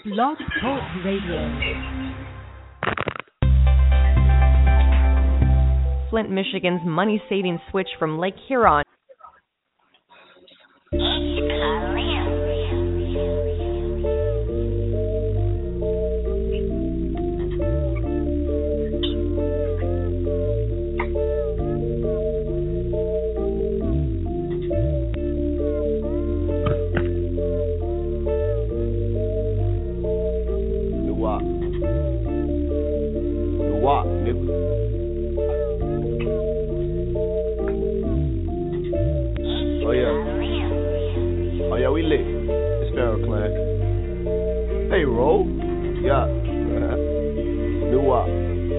Blog Talk Radio. Flint, Michigan's money-saving switch from Lake Huron. We lit. It's Pharaoh Clan. Hey, Ro. Yeah. New Wop.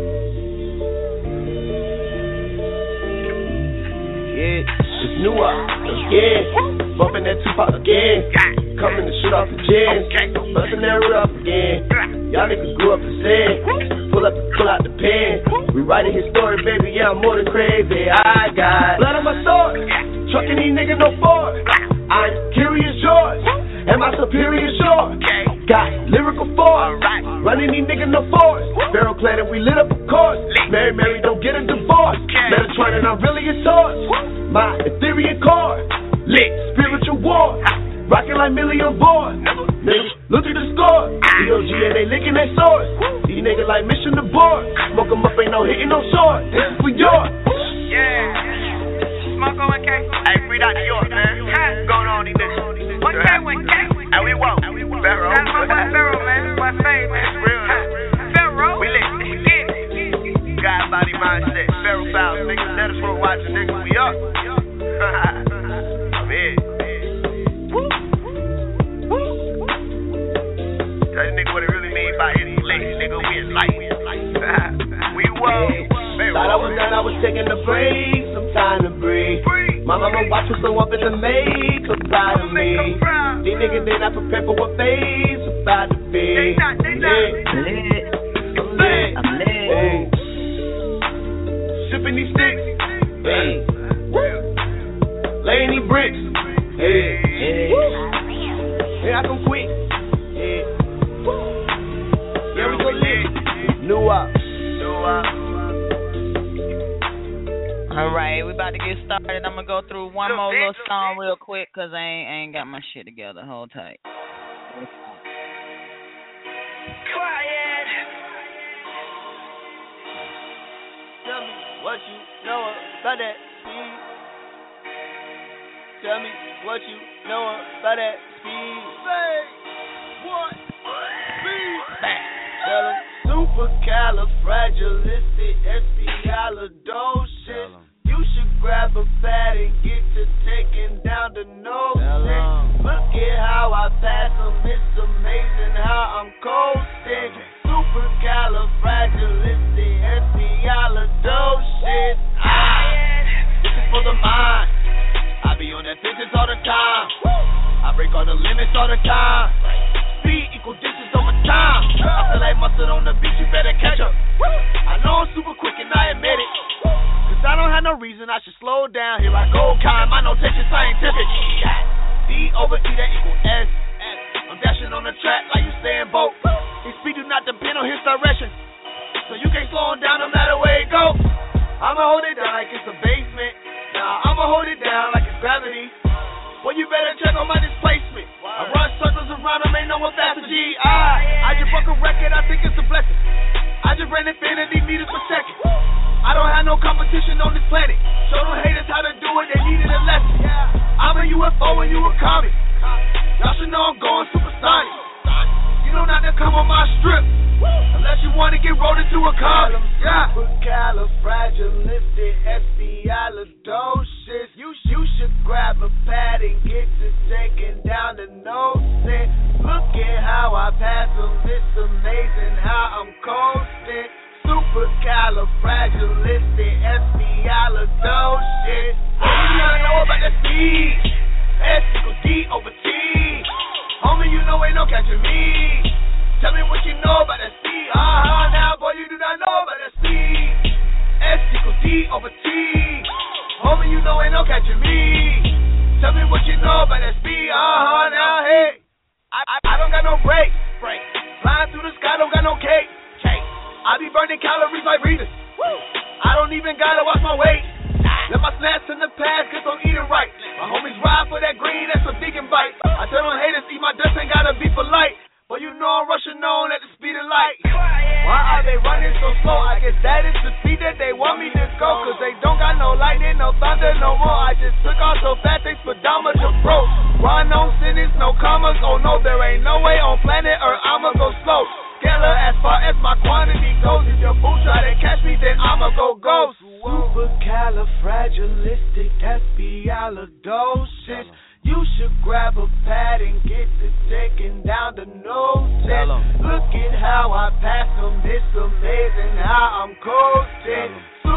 Yeah, it's New Wop. Again. Bumping that Tupac again. Coming to shoot off the gins. Busting that root off again. Y'all niggas grew up to sin. Pull out the pen. We writing his story, baby. Yeah, I'm more than crazy. I got blood on my sword. Trucking these niggas no Ford. I'm curious yours, and my superior sure. Got lyrical force, running these niggas no force. Pharaoh Clan and we lit up a course. Mary, don't get a divorce. Metatron and I'm really a source. My ethereal core, lit spiritual war. Rockin' like million boys. Niggas, look at the score. EOG and they licking their swords. These niggas like mission to board. Smoke 'em up, ain't no hitting no sword. This is for yours. Yeah. Smoke on K. Hey, free out New York, man. What's going on, these niggas? What K? And we woke. Pharaoh. That's my boy Pharaoh, man. My fave, man. It's real, man. Pharaoh. We lit. God, body, mindset. Pharaoh Fowles. Niggas, let us roll watching, niggas. We up. I'm here. Tell you nigga what it really mean by it. Nigga, we in light. We woke. Thought I was done, I was taking a break, some time to breathe. My mama watching so up in the maid, so proud of me. These niggas, they not prepared for what phase about to be. I'm lit. Sipping these sticks, hey. Laying these bricks, hey. Hey, I can quit, hey. Yeah, we go lit. New Wop. Alright, we about to get started. I'm gonna go through one more little song real quick because I ain't got my shit together. Hold tight. Quiet. Tell me what you know about that speed. Tell me what you know about that speed. Say what? Speed. Tell them supercalifragilisticexpialidocious. You should grab a pad and get to taking down the nose. Look at how I pass them. It's amazing how I'm coasting. Supercalifragilisticexpialidocious. This is for the mind. I be on that business all the time. I break all the limits all the time. Speed equal distance over time. I feel like mustard on the beach, you better catch up. I know I'm super quick and I admit it. Cause I don't have no reason I should slow down. Here I go, kind, my notation scientific. D over E that equal S. I'm dashing on the track like you staying boat. His speed do not depend on his direction. So you can't slow him down no matter where it go. I'ma hold it down like it's a basement. Nah, I'ma hold it down like it's gravity. Well, you better check on my displacement. I run circles around them, ain't no one faster. I just broke a record, I think it's a blessing. I just ran infinity meters per second. I don't have no competition on this planet. Show them haters how to do it, they needed a lesson. I'm a UFO and you a comet. Y'all should know I'm going supersonic. You don't have to come on my strip unless you want to get rolled into a car. Supercalifragilisticexpialidocious. You should grab a pad and get to taking down the nose. Look at how I pass them. It's amazing how I'm coasting. Supercalifragilisticexpialidocious. Homie, you know about the speed. S equals D over T. Homie, you know ain't no catching me. Tell me what you know about that speed. Now, boy, you do not know about that speed. S equals D over T. Homie, you know ain't no catching me. Tell me what you know about that speed. Now, hey. I don't got no break. my weight. Let my snacks in the past, guess I'm eating right. My homies ride for that green, that's a vegan bite. I tell them haters, eat my dust, ain't gotta be polite. But you know I'm rushing on at the speed of light. Why are they running so slow? I guess that is the speed that they want me to go. Cause they don't got no lightning, no thunder, no more. I just took off so fast, they speedometer broke. Run on sentence, no commas. Oh no, there ain't no way on planet Earth I'ma go slow. Scalar as far as my quantity goes. If your boo try to catch me, then I'ma go ghost. Supercalifragilisticexpialidocious. You should grab a pad and get to taking down the noses. Look at how I pass them, it's amazing how I'm coasting.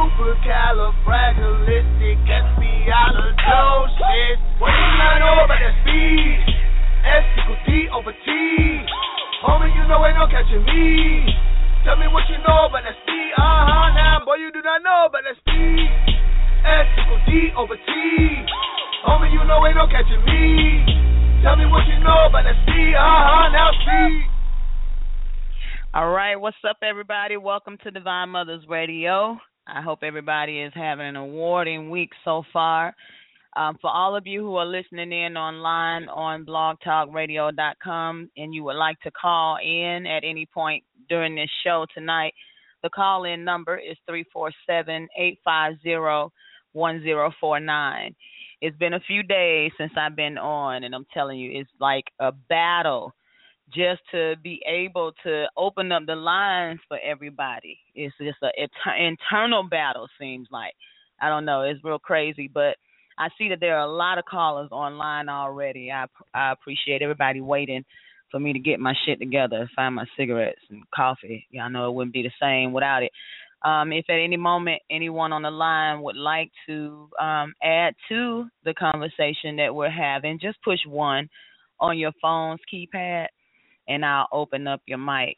Supercalifragilisticexpialidocious. What do you not know about that speed? S equals D over T. Homie, you know ain't no catching me. Tell me what you know about that speed. Now, boy, you do not know about that speed. S equals D over T. Homie, you know ain't no catching me. Tell me what you know about that speed. Now speed. All right, what's up, everybody? Welcome to Divine Mothers Radio. I hope everybody is having an awarding week so far. For all of you who are listening in online on blogtalkradio.com and you would like to call in at any point during this show tonight, the call-in number is 347-850-1049. It's been a few days since I've been on, and I'm telling you, it's like a battle just to be able to open up the lines for everybody. It's just an internal battle, seems like. I don't know. It's real crazy, but I see that there are a lot of callers online already. I appreciate everybody waiting for me to get my shit together, find my cigarettes and coffee. Y'all know it wouldn't be the same without it. If at any moment anyone on the line would like to add to the conversation that we're having, just push 1 on your phone's keypad, and I'll open up your mic.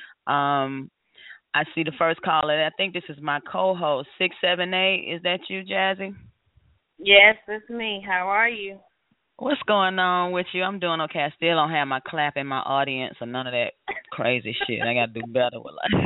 I see the first caller. I think this is my co-host, 678. Is that you, Jazzy? Yes, it's me. How are you? What's going on with you? I'm doing okay. I still don't have my clap in my audience or none of that crazy shit. I got to do better with life.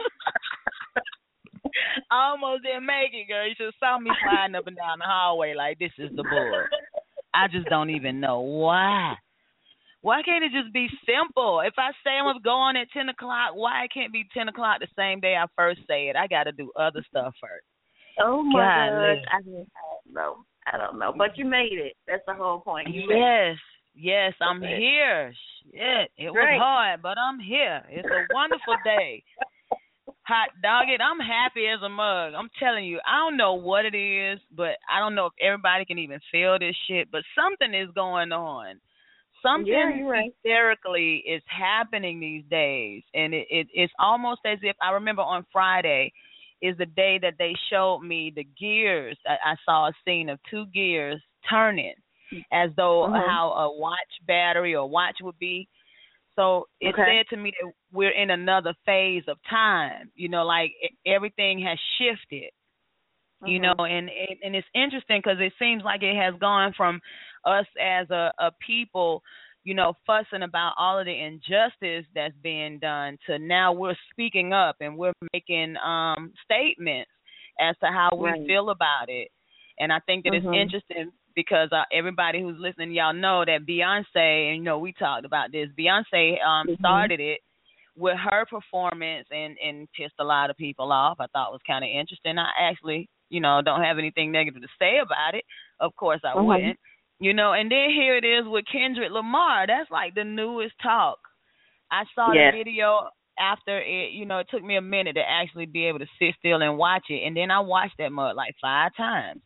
I almost didn't make it, girl. You should have saw me sliding up and down the hallway like this is the bull. I just don't even know why. Why can't it just be simple? If I say I'm going to go on at 10 o'clock, why it can't be 10 o'clock the same day I first say it? I got to do other stuff first. Oh, my gosh. I don't know. But you made it. That's the whole point. Yes, I'm here. Shit, it was hard, but I'm here. It's a wonderful day. Hot dog it. I'm happy as a mug. I'm telling you, I don't know what it is, but I don't know if everybody can even feel this shit, but something is going on. Something hysterically is happening these days, and it's almost as if, I remember on Friday is the day that they showed me the gears. I saw a scene of 2 gears turning as though how a watch battery or watch would be. So it said to me that we're in another phase of time, you know, like everything has shifted, you know, and it's interesting because it seems like it has gone from us as a people, you know, fussing about all of the injustice that's being done to now we're speaking up and we're making statements as to how we feel about it. And I think that it's interesting because everybody who's listening, y'all know that Beyonce, and, you know, we talked about this, Beyonce started it with her performance and pissed a lot of people off. I thought it was kind of interesting. I actually, you know, don't have anything negative to say about it. Of course I wouldn't. You know, and then here it is with Kendrick Lamar. That's like the newest talk. I saw the video after it, you know, it took me a minute to actually be able to sit still and watch it. And then I watched that mug like 5 times.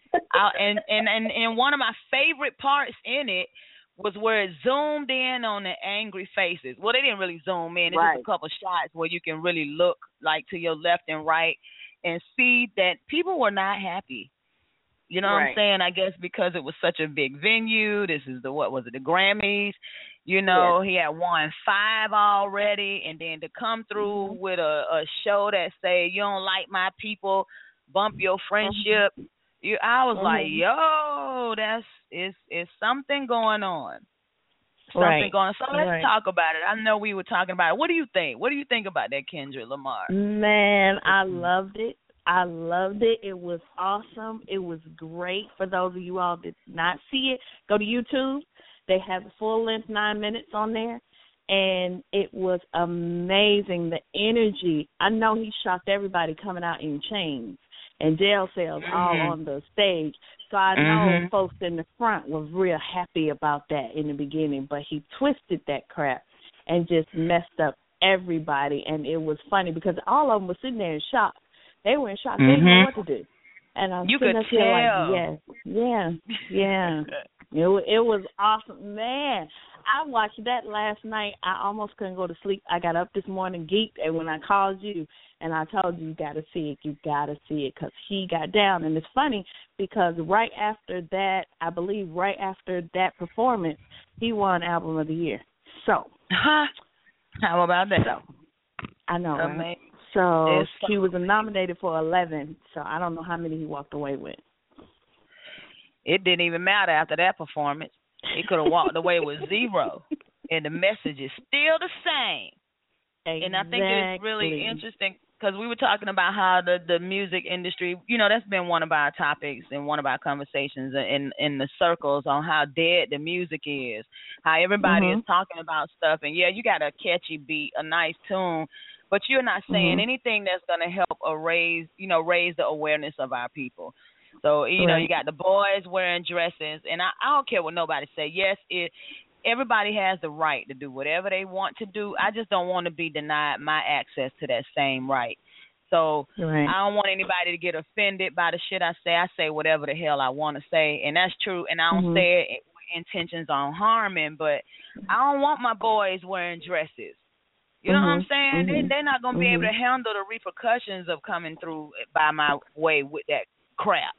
And one of my favorite parts in it was where it zoomed in on the angry faces. Well, they didn't really zoom in. It's just a couple shots where you can really look like to your left and right and see that people were not happy. You know what I'm saying? I guess because it was such a big venue. This is the Grammys. You know, he had won 5 already, and then to come through with a show that say you don't like my people, bump your friendship. I was like, yo, it's something going on. Something going on. So let's talk about it. I know we were talking about it. What do you think? What do you think about that Kendrick Lamar? Man, I loved it. I loved it. It was awesome. It was great. For those of you all that did not see it, go to YouTube. They have the full-length 9 minutes on there, and it was amazing. The energy. I know he shocked everybody coming out in chains and jail cells all on the stage. So I know folks in the front was real happy about that in the beginning, but he twisted that crap and just messed up everybody. And it was funny because all of them were sitting there in shock. They were in shock. They didn't know what to do. And I'm sitting up here like, yeah. It was awesome. Man, I watched that last night. I almost couldn't go to sleep. I got up this morning, geeked, and when I called you and I told you got to see it because he got down. And it's funny because right after that, I believe right after that performance, he won Album of the Year. So. How about that? So, I know, right? So he was nominated for 11, so I don't know how many he walked away with. It didn't even matter after that performance. He could have walked away with 0, and the message is still the same. Exactly. And I think it's really interesting because we were talking about how the music industry, that's been one of our topics and one of our conversations in the circles on how dead the music is, how everybody is talking about stuff. And, yeah, you got a catchy beat, a nice tune, but you're not saying anything that's going to help raise the awareness of our people. So, you got the boys wearing dresses, and I don't care what nobody say. Yes, everybody has the right to do whatever they want to do. I just don't want to be denied my access to that same right. So I don't want anybody to get offended by the shit I say. I say whatever the hell I want to say, and that's true. And I don't say it with intentions on harming, but I don't want my boys wearing dresses. You know what I'm saying? They're not going to be able to handle the repercussions of coming through by my way with that crap.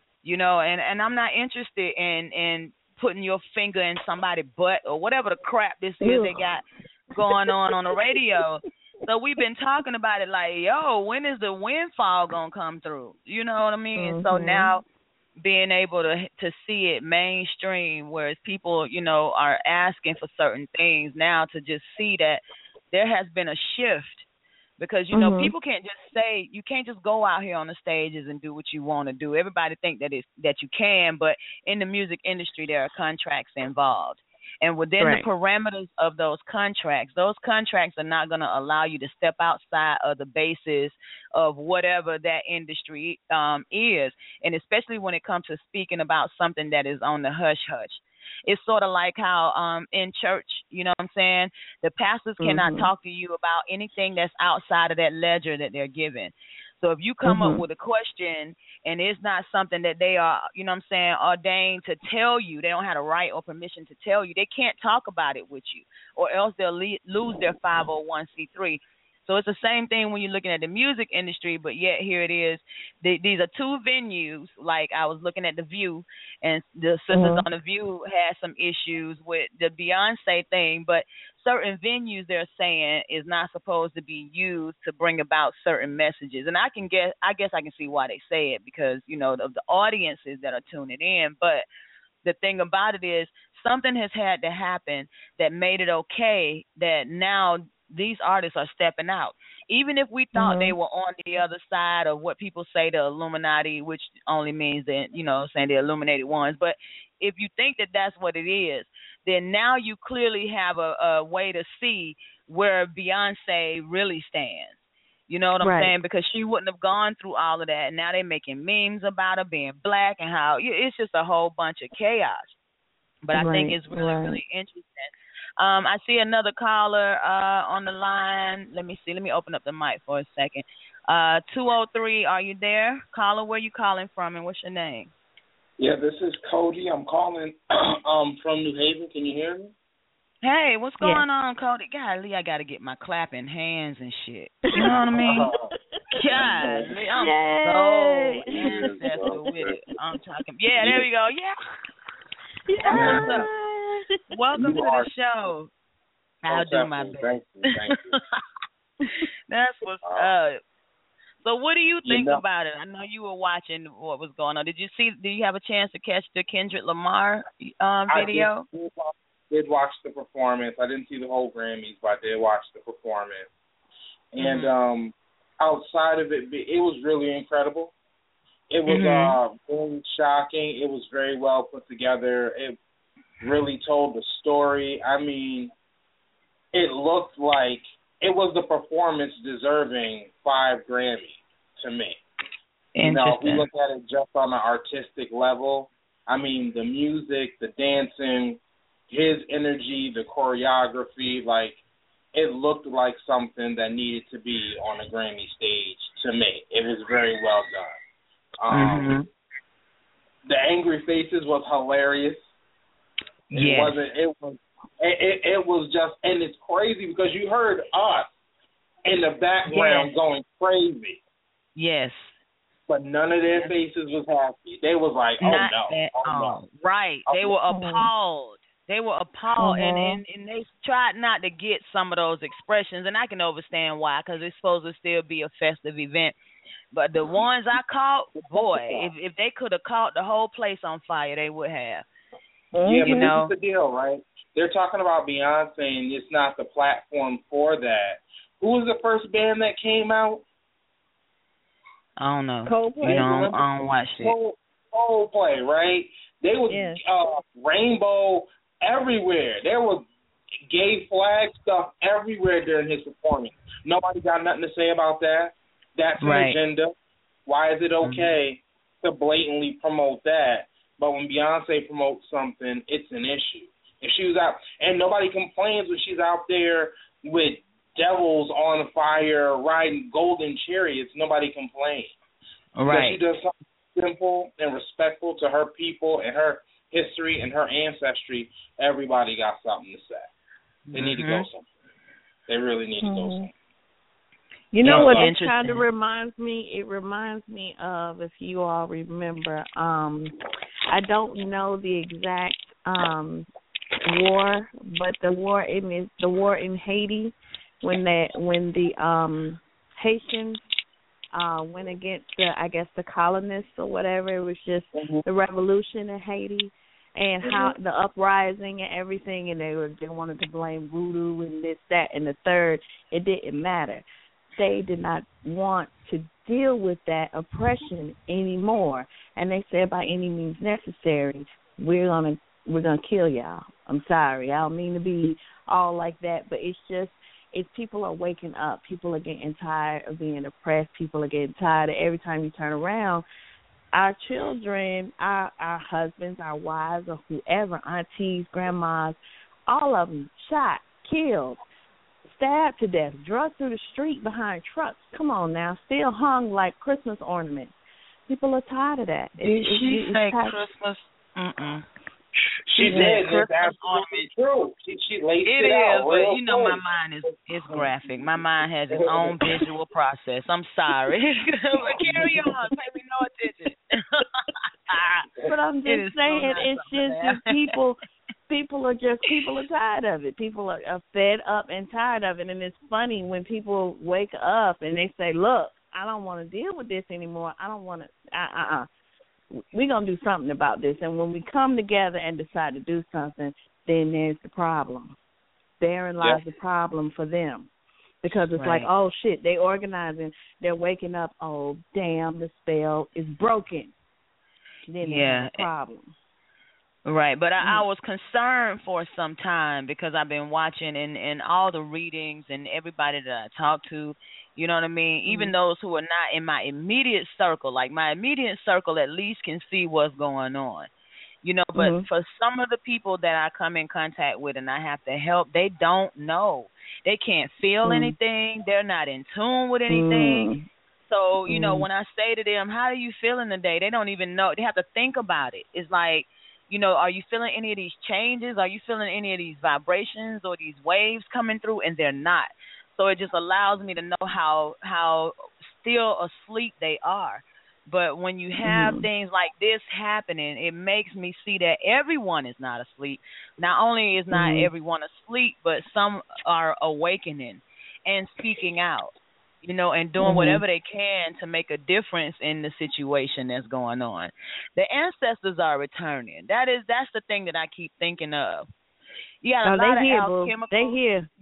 And I'm not interested in putting your finger in somebody's butt or whatever the crap this is they got going on the radio. So we've been talking about it like, yo, when is the windfall going to come through? You know what I mean? And so now being able to see it mainstream, whereas people, are asking for certain things now, to just see that there has been a shift. Because, people can't just say, you can't just go out here on the stages and do what you want to do. Everybody think that you can, but in the music industry, there are contracts involved. And within the parameters of those contracts are not going to allow you to step outside of the basis of whatever that industry is. And especially when it comes to speaking about something that is on the hush-hush. It's sort of like how in church, you know what I'm saying, the pastors cannot talk to you about anything that's outside of that ledger that they're given. So if you come up with a question and it's not something that they are, you know what I'm saying, ordained to tell you, they don't have a right or permission to tell you, they can't talk about it with you, or else they'll lose their 501c3. So it's the same thing when you're looking at the music industry, but yet here it is. These are two venues. Like I was looking at The View, and the sisters on The View had some issues with the Beyonce thing, but certain venues they're saying is not supposed to be used to bring about certain messages. And I guess I can see why they say it because, of the audiences that are tuning in. But the thing about it is something has had to happen that made it okay that now these artists are stepping out. Even if we thought they were on the other side of what people say the Illuminati, which only means that, saying the illuminated ones. But if you think that that's what it is, then now you clearly have a way to see where Beyonce really stands. You know what I'm saying? Because she wouldn't have gone through all of that. And now they're making memes about her being black and how it's just a whole bunch of chaos. But I think it's really, really interesting. I see another caller on the line. Let me see. Let me open up the mic for a second. 203, are you there? Caller, where you calling from and what's your name? Yeah, this is Cody. I'm calling from New Haven. Can you hear me? Hey, what's going on, Cody? Golly, I got to get my clapping hands and shit. You know what I mean? Golly, I'm so ancestral with it. I'm talking. Yeah, there we go. Yeah. What's up? Welcome to the show. I'll do my best. Thank you. That's what's up. So what do you think about it? I know you were watching what was going on. Did you have a chance to catch the Kendrick Lamar video? I did watch the performance. I didn't see the whole Grammys, but I did watch the performance. And outside of it, it was really incredible. It was very shocking. It was very well put together. It really told the story. I mean, it looked like it was the performance deserving 5 Grammys to me. You know, if we look at it just on an artistic level, I mean, the music, the dancing, his energy, the choreography, like, it looked like something that needed to be on a Grammy stage to me. It was very well done. The angry faces was hilarious. It was just, and it's crazy because you heard us in the background going crazy. Yes. But none of their faces was happy. They was like, no. Right. They were appalled. They were appalled, and they tried not to get some of those expressions, and I can understand why, because it's supposed to still be a festive event. But the ones I caught, boy, if they could have caught the whole place on fire, they would have. Yeah, but this is the deal, right? They're talking about Beyonce, and it's not the platform for that. Who was the first band that came out? I don't know. Coldplay. I don't watch it. Coldplay, right? They was rainbow everywhere. There was gay flag stuff everywhere during his performance. Nobody got nothing to say about that. That's an agenda. Why is it okay to blatantly promote that? But when Beyonce promotes something, it's an issue. If she was out, and nobody complains when she's out there with devils on fire riding golden chariots, nobody complains. Right. If she does something simple and respectful to her people and her history and her ancestry, everybody got something to say. They need to go somewhere. They really need to go somewhere. You know what it kind of reminds me? It reminds me of, if you all remember, I don't know the exact war, but the war in Haiti when the Haitians went against the colonists or whatever. It was just the revolution in Haiti and how the uprising and everything, and they wanted to blame voodoo and this, that, and the third. It didn't matter. They did not want to deal with that oppression anymore, and they said by any means necessary, we're gonna kill y'all. I'm sorry, I don't mean to be all like that, but it's people are waking up. People are getting tired of being oppressed. People are getting tired of every time you turn around, our children, our husbands, our wives, or whoever, aunties, grandmas, all of them shot, killed, stabbed to death, drugged through the street behind trucks. Come on now, still hung like Christmas ornaments. People are tired of that. Did she say Christmas? She did. It's absolutely true. She laced it out. But you know, my mind is graphic. My mind has its own visual process. I'm sorry. But carry on. Pay me no attention. But I'm just saying, it's just people are tired of it. People are fed up and tired of it. And it's funny when people wake up and they say, look, I don't want to deal with this anymore. I don't want to, we're going to do something about this. And when we come together and decide to do something, then there's the problem. Therein lies the problem for them. Because it's like, oh, shit, they organizing. They're waking up. Oh, damn, the spell is broken. Then there's a problem. Right, but I was concerned for some time because I've been watching and all the readings and everybody that I talk to, you know what I mean? Even those who are not in my immediate circle, like my immediate circle at least can see what's going on, you know, but for some of the people that I come in contact with and I have to help, they don't know. They can't feel anything. They're not in tune with anything. So, you know, when I say to them, how are you feeling today? They don't even know. They have to think about it. It's like, you know, are you feeling any of these changes? Are you feeling any of these vibrations or these waves coming through? And they're not. So it just allows me to know how still asleep they are. But when you have things like this happening, it makes me see that everyone is not asleep. Not only is not everyone asleep, but some are awakening and speaking out, you know, and doing whatever they can to make a difference in the situation that's going on. The ancestors are returning. That's the thing that I keep thinking of. You got a lot of alchemical. They here.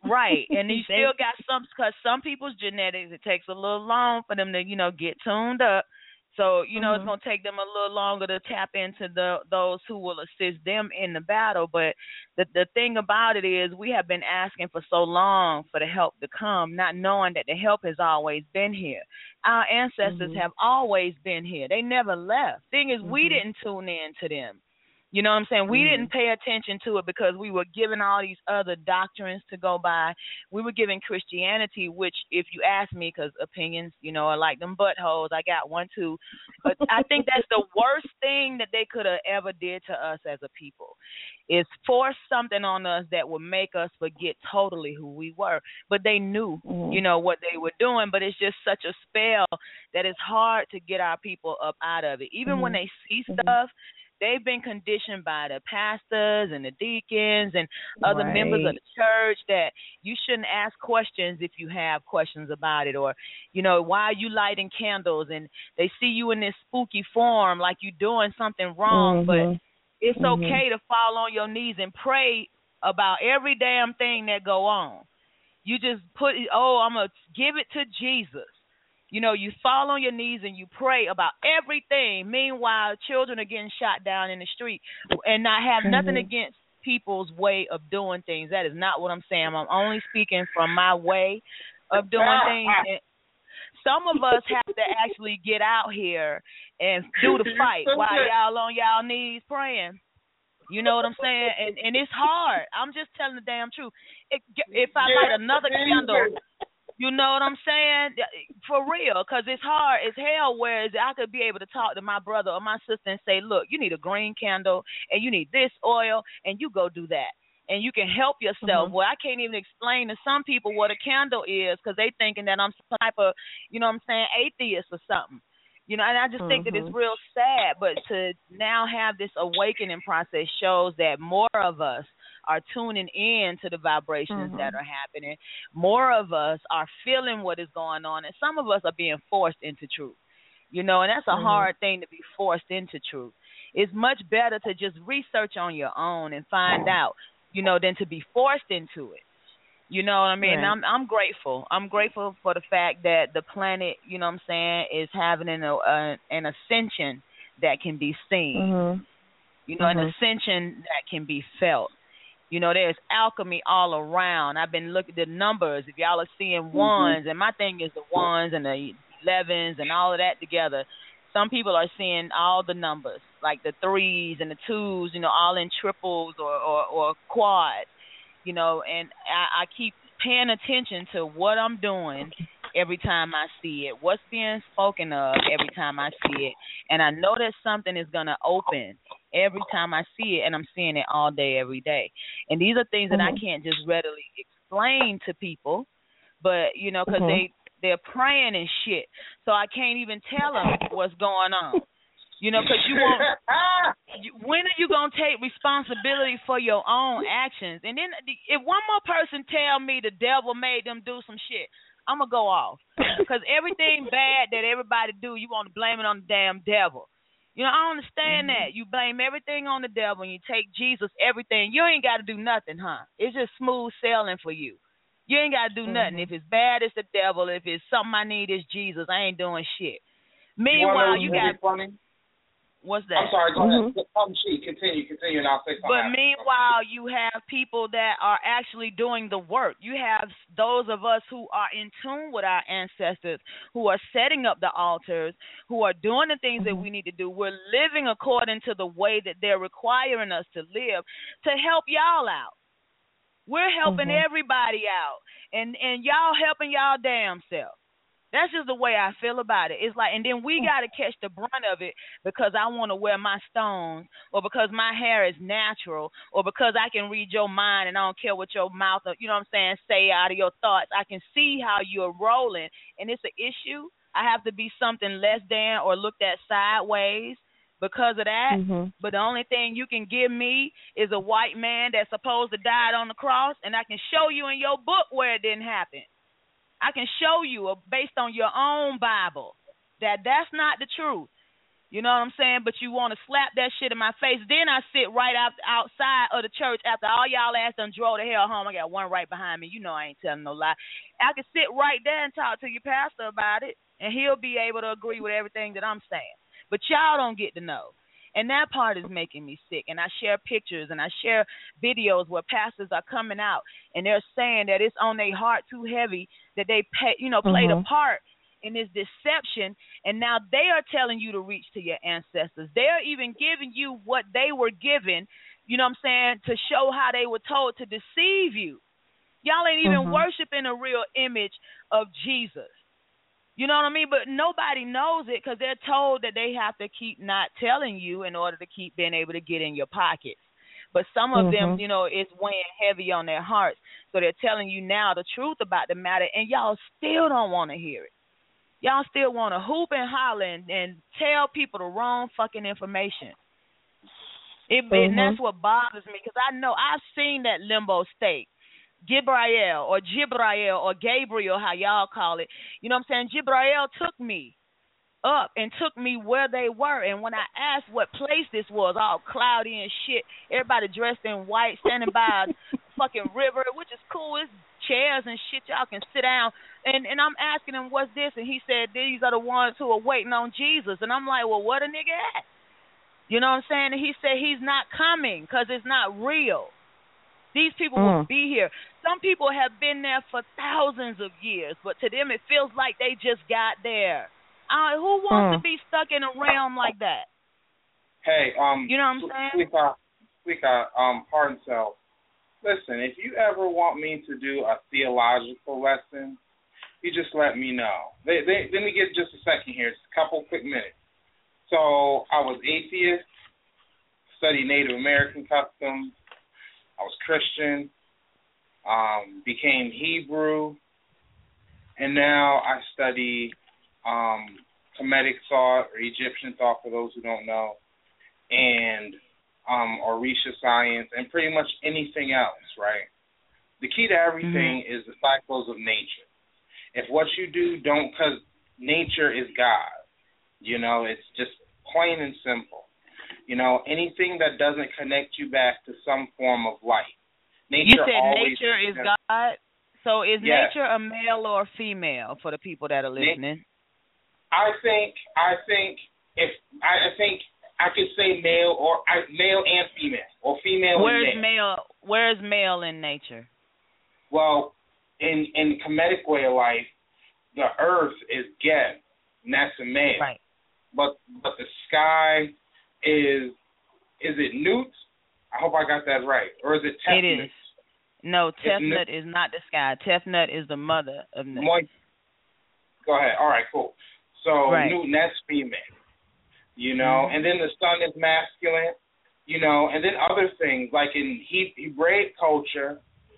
Right, and you still got because some people's genetics, it takes a little long for them to, get tuned up. So, it's going to take them a little longer to tap into those who will assist them in the battle. But the thing about it is we have been asking for so long for the help to come, not knowing that the help has always been here. Our ancestors have always been here. They never left. Thing is, we didn't tune in to them. You know what I'm saying? We didn't pay attention to it because we were given all these other doctrines to go by. We were given Christianity, which, if you ask me, because opinions, are like them buttholes. I got one too. But I think that's the worst thing that they could have ever did to us as a people, is force something on us that would make us forget totally who we were. But they knew, what they were doing. But it's just such a spell that it's hard to get our people up out of it. Even when they see stuff, they've been conditioned by the pastors and the deacons and other members of the church that you shouldn't ask questions if you have questions about it, or, why are you lighting candles, and they see you in this spooky form like you're doing something wrong, but it's okay to fall on your knees and pray about every damn thing that go on. You just I'm going to give it to Jesus. You fall on your knees and you pray about everything. Meanwhile, children are getting shot down in the street, and I have nothing against people's way of doing things. That is not what I'm saying. I'm only speaking from my way of doing things. And some of us have to actually get out here and do the fight while y'all on y'all knees praying. You know what I'm saying? And it's hard. I'm just telling the damn truth. If I light another candle, you know what I'm saying? For real, because it's hard as hell, whereas I could be able to talk to my brother or my sister and say, look, you need a green candle and you need this oil and you go do that. And you can help yourself. Well, I can't even explain to some people what a candle is because they thinking that I'm some type of, atheist or something. And I just think that it's real sad. But to now have this awakening process shows that more of us are tuning in to the vibrations that are happening. More of us are feeling what is going on, and some of us are being forced into truth. And that's a hard thing, to be forced into truth. It's much better to just research on your own and find out, than to be forced into it. You know what I mean? Right. I'm grateful. I'm grateful for the fact that the planet, is having an ascension that can be seen. An ascension that can be felt. There's alchemy all around. I've been looking at the numbers. If y'all are seeing ones, and my thing is the ones and the 11s and all of that together. Some people are seeing all the numbers, like the 3s and the 2s, all in triples or quads. And I keep paying attention to what I'm doing every time I see it, what's being spoken of every time I see it. And I know that something is going to open every time I see it, and I'm seeing it all day, every day. And these are things that I can't just readily explain to people, but, because they're praying and shit. So I can't even tell them what's going on. Because when are you going to take responsibility for your own actions? And then if one more person tell me the devil made them do some shit, I'm going to go off. Because everything bad that everybody do, you want to blame it on the damn devil. I don't understand that. You blame everything on the devil and you take Jesus, everything. You ain't got to do nothing, huh? It's just smooth sailing for you. You ain't got to do nothing. If it's bad, it's the devil. If it's something I need, it's Jesus. I ain't doing shit. Meanwhile, you got... Funny? What's that? I'm sorry, go ahead. Continue, and I'll say something. But meanwhile, you have people that are actually doing the work. You have those of us who are in tune with our ancestors, who are setting up the altars, who are doing the things that we need to do. We're living according to the way that they're requiring us to live to help y'all out. We're helping everybody out, and y'all helping y'all damn self. That's just the way I feel about it. It's like, and then we got to catch the brunt of it because I want to wear my stones, or because my hair is natural, or because I can read your mind and I don't care what your mouth, say out of your thoughts. I can see how you're rolling, and it's an issue. I have to be something less than or looked at sideways because of that. But the only thing you can give me is a white man that's supposed to die on the cross, and I can show you in your book where it didn't happen. I can show you, based on your own Bible, that that's not the truth. You know what I'm saying? But you want to slap that shit in my face. Then I sit right outside of the church after all y'all ass done drove the hell home. I got one right behind me. You know I ain't telling no lie. I can sit right there and talk to your pastor about it, and he'll be able to agree with everything that I'm saying. But y'all don't get to know. And that part is making me sick. And I share pictures and I share videos where pastors are coming out and they're saying that it's on their heart too heavy that they played a part in this deception, and now they are telling you to reach to your ancestors. They're even giving you what they were given, you know what I'm saying, to show how they were told to deceive you. Y'all ain't even worshiping a real image of Jesus. You know what I mean? But nobody knows it because they're told that they have to keep not telling you in order to keep being able to get in your pockets. But some of them, you know, it's weighing heavy on their hearts. So they're telling you now the truth about the matter, and y'all still don't want to hear it. Y'all still want to hoop and holler and tell people the wrong fucking information. And that's what bothers me because I know I've seen that limbo state. Gibrael or Gabriel, how y'all call it. You know what I'm saying? Gibrael took me up and took me where they were. And when I asked what place this was, all cloudy and shit, everybody dressed in white, standing by a fucking river, which is cool. It's chairs and shit. Y'all can sit down. And I'm asking him, what's this? And he said, these are the ones who are waiting on Jesus. And I'm like, well, what a nigga at? You know what I'm saying? And he said he's not coming because it's not real. These people will be here. Some people have been there for thousands of years, but to them it feels like they just got there. Who wants to be stuck in a realm like that? Hey, you know what I'm saying? Pardon self. Listen, if you ever want me to do a theological lesson, you just let me know. Let me get just a second here, just a couple quick minutes. So I was atheist, studied Native American customs. I was Christian, became Hebrew, and now I study Kemetic thought or Egyptian thought for those who don't know, and Orisha science, and pretty much anything else, right? The key to everything is the cycles of nature. If what you do don't, because nature is God, you know, it's just plain and simple. You know, anything that doesn't connect you back to some form of light. Nature you said nature is God? So is nature a male or a female for the people that are listening? I think I could say male and female, or female and male. Where's male in nature? Well, in the Kemetic way of life, the earth is Geb, and that's a male. Right. But the sky is it Nut? I hope I got that right. Or is it Tefnut? It is. No, Tefnut is not the sky. Tefnut is the mother of Nut. Go ahead. All right, cool. So Nut, that's female. You know, and then the sun is masculine. You know, and then other things like in Hebraic culture,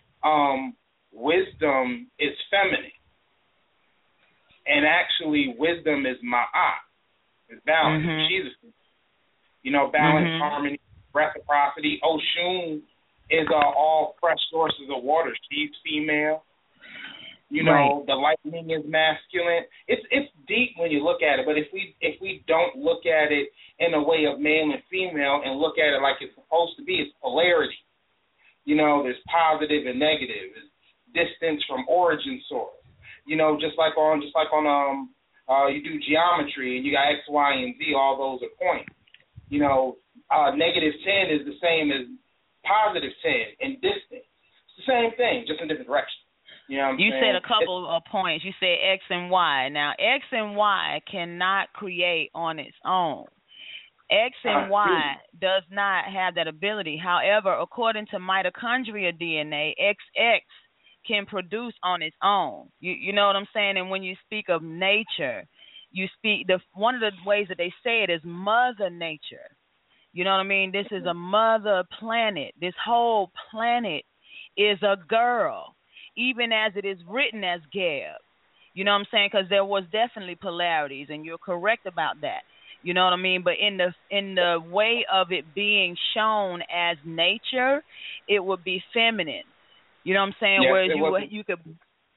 wisdom is feminine, and actually wisdom is ma'at. It's balance. She's, you know, balance, harmony, reciprocity. Oshun is all fresh sources of water. She's female. You know, the lightning is masculine. It's deep when you look at it, but if we don't look at it in a way of male and female and look at it like it's supposed to be, it's polarity. You know, there's positive and negative. It's distance from origin source. You know, just like on you do geometry and you got X, Y, and Z, all those are points. You know, negative 10 is the same as positive 10 in distance. It's the same thing, just in different directions. You know what I'm saying? Said a couple of points. You said X and Y. Now, X and Y cannot create on its own. X and Y does not have that ability. However, according to mitochondria DNA, XX can produce on its own. You know what I'm saying? And when you speak of nature, you speak one of the ways that they say it is Mother Nature. You know what I mean? This is a mother planet. This whole planet is a girl, even as it is written as Geb. You know what I'm saying? Because there was definitely polarities, and you're correct about that. You know what I mean? But in the way of it being shown as nature, it would be feminine. You know what I'm saying? Yes, whereas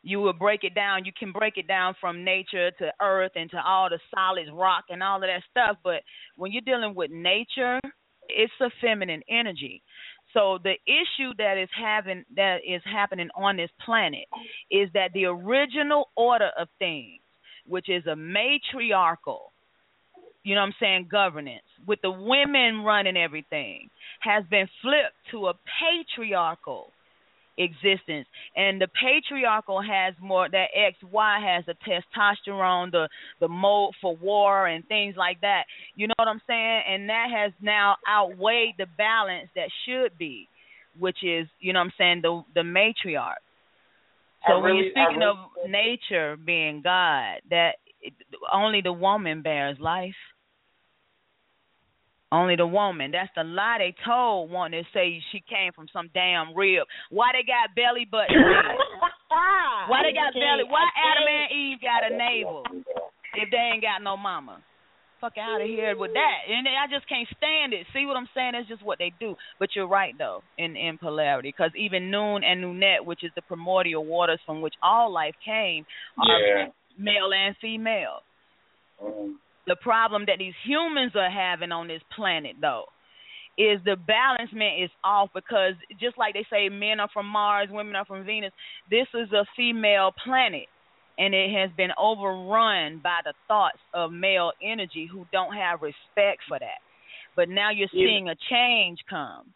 You will break it down. You can break it down from nature to earth and to all the solids, rock, and all of that stuff. But when you're dealing with nature, it's a feminine energy. So the issue that is happening on this planet is that the original order of things, which is a matriarchal, you know what I'm saying, governance, with the women running everything, has been flipped to a patriarchal existence. And the patriarchal has more, that XY has the testosterone, the mode for war and things like that. You know what I'm saying? And that has now outweighed the balance that should be, which is, you know what I'm saying, the matriarch. So when you're speaking of nature being God, that only the woman bears life. Only the woman. That's the lie they told, wanting to say she came from some damn rib. Why they got belly button? Why they got belly? Why Adam and Eve got a navel if they ain't got no mama? Fuck out of here with that. And I just can't stand it. See what I'm saying? That's just what they do. But you're right, though, in polarity. Because even Noon and Nunet, which is the primordial waters from which all life came, are male and female. The problem that these humans are having on this planet, though, is the balancement is off, because just like they say men are from Mars, women are from Venus, this is a female planet, and it has been overrun by the thoughts of male energy who don't have respect for that. But now you're seeing a change come.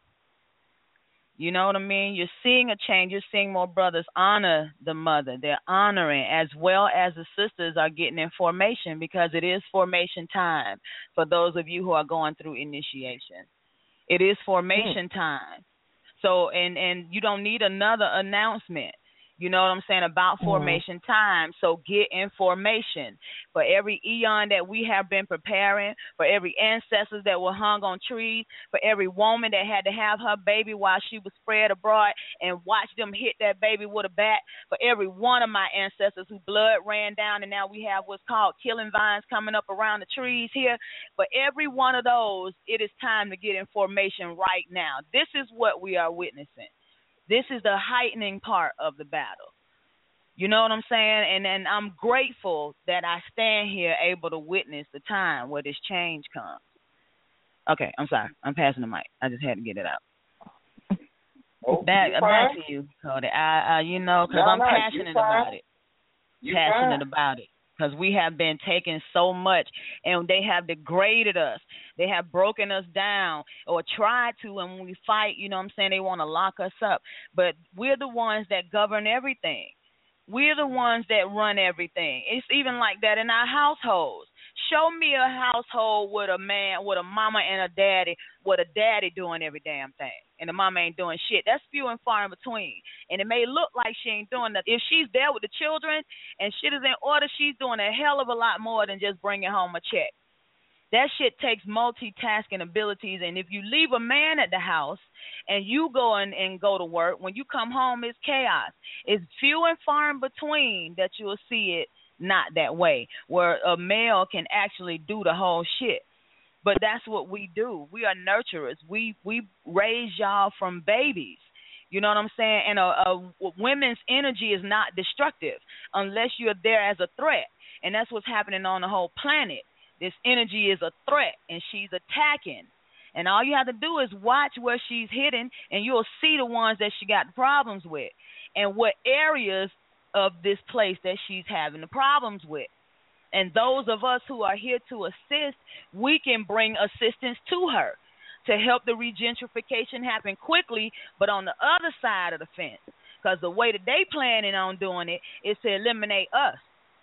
You know what I mean? You're seeing a change. You're seeing more brothers honor the mother. They're honoring, as well as the sisters are getting in formation, because it is formation time for those of you who are going through initiation. It is formation time. So, and you don't need another announcement. You know what I'm saying, about formation time. So get information. For every eon that we have been preparing, for every ancestors that were hung on trees, for every woman that had to have her baby while she was spread abroad and watch them hit that baby with a bat, for every one of my ancestors whose blood ran down and now we have what's called killing vines coming up around the trees here, for every one of those, it is time to get information right now. This is what we are witnessing. This is the heightening part of the battle. You know what I'm saying? And I'm grateful that I stand here able to witness the time where this change comes. Okay, I'm sorry. I'm passing the mic. I just had to get it out. Back to you, Cody. You know, because I'm passionate about it. Passionate about it. Because we have been taking so much, and they have degraded us. They have broken us down, or tried to, and when we fight, you know what I'm saying, they want to lock us up. But we're the ones that govern everything. We're the ones that run everything. It's even like that in our households. Show me a household with a man, with a mama and a daddy, with a daddy doing every damn thing, and the mama ain't doing shit. That's few and far in between. And it may look like she ain't doing nothing. If she's there with the children and shit is in order, she's doing a hell of a lot more than just bringing home a check. That shit takes multitasking abilities. And if you leave a man at the house and you go and go to work, when you come home, it's chaos. It's few and far in between that you'll see it not that way, where a male can actually do the whole shit. But that's what we do. We are nurturers. We raise y'all from babies. You know what I'm saying? And a women's energy is not destructive unless you're there as a threat. And that's what's happening on the whole planet. This energy is a threat, and she's attacking. And all you have to do is watch where she's hidden, and you'll see the ones that she got problems with and what areas of this place that she's having the problems with. And those of us who are here to assist, we can bring assistance to her to help the regentrification happen quickly, but on the other side of the fence. Because the way that they planning on doing it is to eliminate us.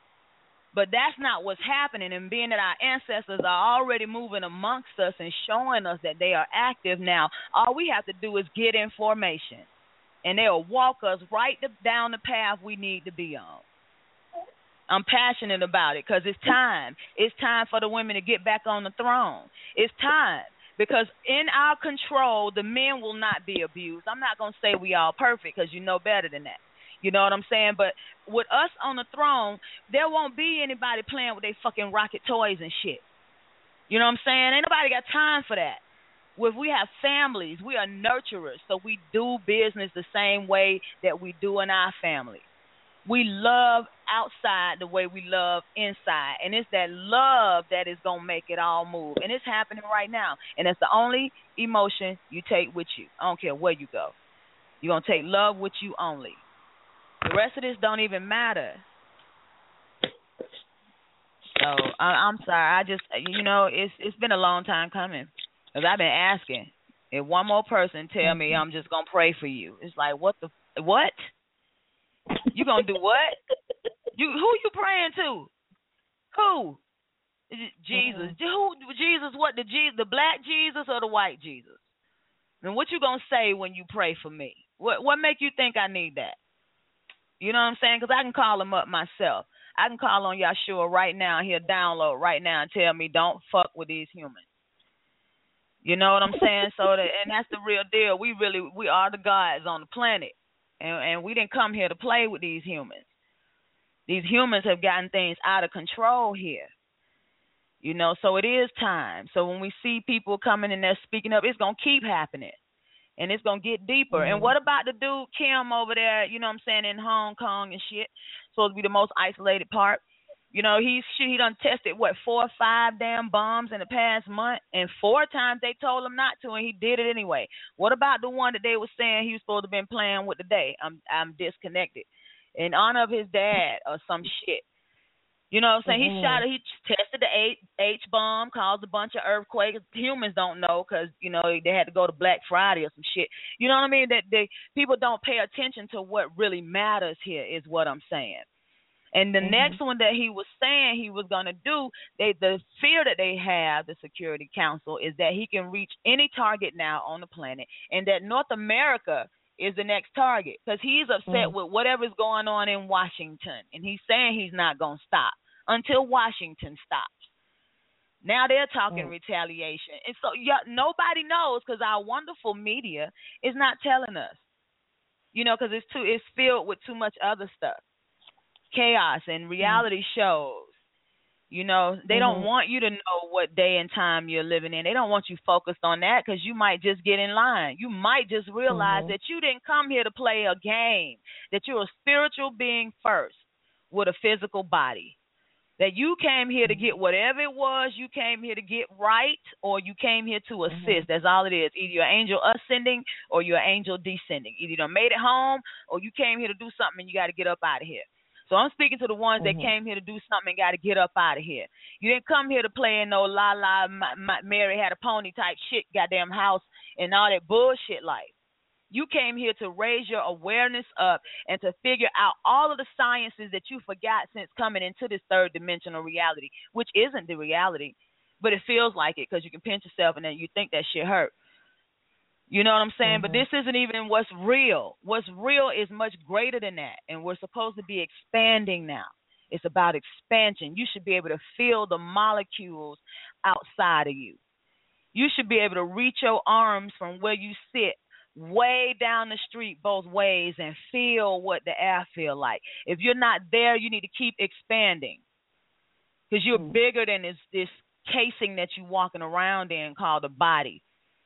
But that's not what's happening. And being that our ancestors are already moving amongst us and showing us that they are active now, all we have to do is get information. And they'll walk us right down the path we need to be on. I'm passionate about it because it's time. It's time for the women to get back on the throne. It's time. Because in our control, the men will not be abused. I'm not going to say we all perfect because you know better than that. You know what I'm saying? But with us on the throne, there won't be anybody playing with their fucking rocket toys and shit. You know what I'm saying? Ain't nobody got time for that. If we have families, we are nurturers, so we do business the same way that we do in our family. We love outside the way we love inside. And it's that love that is going to make it all move. And it's happening right now. And it's the only emotion you take with you. I don't care where you go. You're going to take love with you only. The rest of this don't even matter. So I'm sorry. I just, it's been a long time coming. Because I've been asking. If one more person tell me I'm just going to pray for you. It's like, what? You going to do what? Who you praying to? Who? Jesus. Who? Jesus, what? The black Jesus or the white Jesus? And what you going to say when you pray for me? What make you think I need that? You know what I'm saying? Because I can call him up myself. I can call on Yahshua right now. He'll download right now and tell me, don't fuck with these humans. You know what I'm saying? And that's the real deal. We are the gods on the planet. And we didn't come here to play with these humans. These humans have gotten things out of control here. So it is time. So when we see people coming in there speaking up, it's going to keep happening. And it's going to get deeper. And what about the dude, Kim, over there, in Hong Kong and shit? Supposed to be the most isolated part. He done tested, 4 or 5 damn bombs in the past month, and 4 times they told him not to, and he did it anyway. What about the one that they were saying he was supposed to have been playing with today? I'm disconnected. In honor of his dad or some shit. You know what I'm saying? He tested the H-bomb, caused a bunch of earthquakes. Humans don't know because, they had to go to Black Friday or some shit. You know what I mean? That people don't pay attention to what really matters here is what I'm saying. And the next one that he was saying he was going to do, the fear that they have, the Security Council, is that he can reach any target now on the planet and that North America is the next target because he's upset with whatever's going on in Washington. And he's saying he's not going to stop until Washington stops. Now they're talking retaliation. And so nobody knows because our wonderful media is not telling us, because it's filled with too much other stuff. Chaos and reality shows. They don't want you to know what day and time you're living in. They don't want you focused on that because you might just get in line. You might just realize that you didn't come here to play a game, that you're a spiritual being first with a physical body, that you came here to get whatever it was you came here to get right, or you came here to assist. That's all it is. Either you're an angel ascending or you're an angel descending. Either you done made it home or you came here to do something and you got to get up out of here. So I'm speaking to the ones that came here to do something and got to get up out of here. You didn't come here to play in no la-la, Mary had a pony type shit, goddamn house and all that bullshit life. You came here to raise your awareness up and to figure out all of the sciences that you forgot since coming into this third dimensional reality, which isn't the reality, but it feels like it because you can pinch yourself and then you think that shit hurt. You know what I'm saying? But this isn't even what's real. What's real is much greater than that, and we're supposed to be expanding now. It's about expansion. You should be able to feel the molecules outside of you. You should be able to reach your arms from where you sit way down the street both ways and feel what the air feel like. If you're not there, you need to keep expanding because you're bigger than this casing that you're walking around in called a body.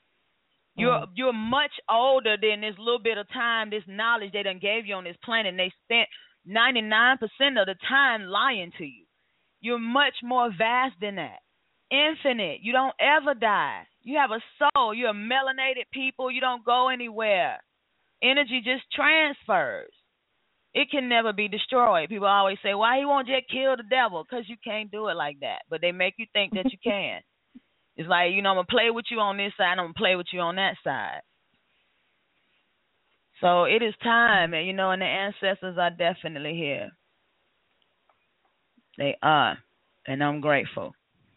You're much older than this little bit of time, this knowledge they done gave you on this planet, and they spent 99% of the time lying to you. You're much more vast than that. Infinite. You don't ever die. You have a soul. You're a melanated people. You don't go anywhere. Energy just transfers. It can never be destroyed. People always say, why he won't just kill the devil? Because you can't do it like that. But they make you think that you can. It's like, I'm going to play with you on this side, I'm going to play with you on that side. So it is time, and the ancestors are definitely here. They are, and I'm grateful.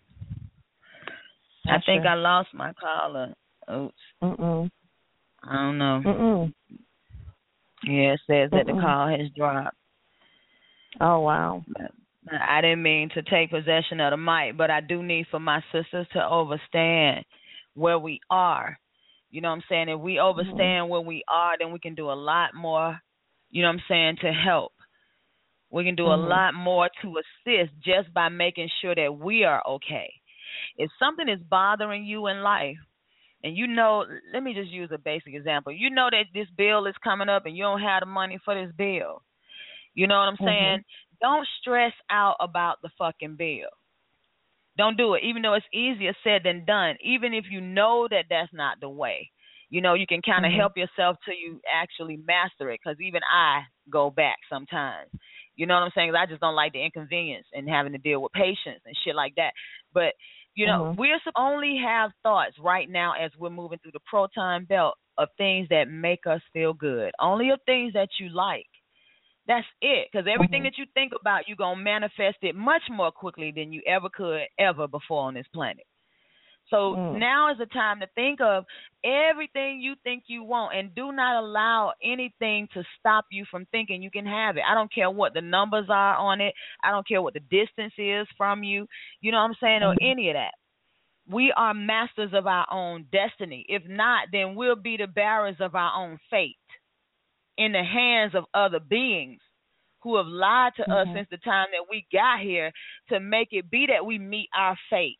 I think I lost my caller. Oops. I don't know. Yeah, it says that the call has dropped. Oh, wow. I didn't mean to take possession of the mic, but I do need for my sisters to understand where we are. You know what I'm saying? If we understand where we are, then we can do a lot more, to help. We can do a lot more to assist just by making sure that we are okay. If something is bothering you in life, and let me just use a basic example. You know that this bill is coming up and you don't have the money for this bill. You know what I'm saying? Don't stress out about the fucking bill. Don't do it, even though it's easier said than done. Even if you know that that's not the way, you know, you can kind of help yourself till you actually master it. Because even I go back sometimes. You know what I'm saying? 'Cause I just don't like the inconvenience and having to deal with patients and shit like that. But, you know, we're only have thoughts right now as we're moving through the proton belt of things that make us feel good. Only of things that you like. That's it. Because everything that you think about, you're going to manifest it much more quickly than you ever could ever before on this planet. So now is the time to think of everything you think you want, and do not allow anything to stop you from thinking you can have it. I don't care what the numbers are on it. I don't care what the distance is from you. You know what I'm saying? Or any of that. We are masters of our own destiny. If not, then we'll be the bearers of our own fate in the hands of other beings who have lied to us since the time that we got here to make it be that we meet our fate.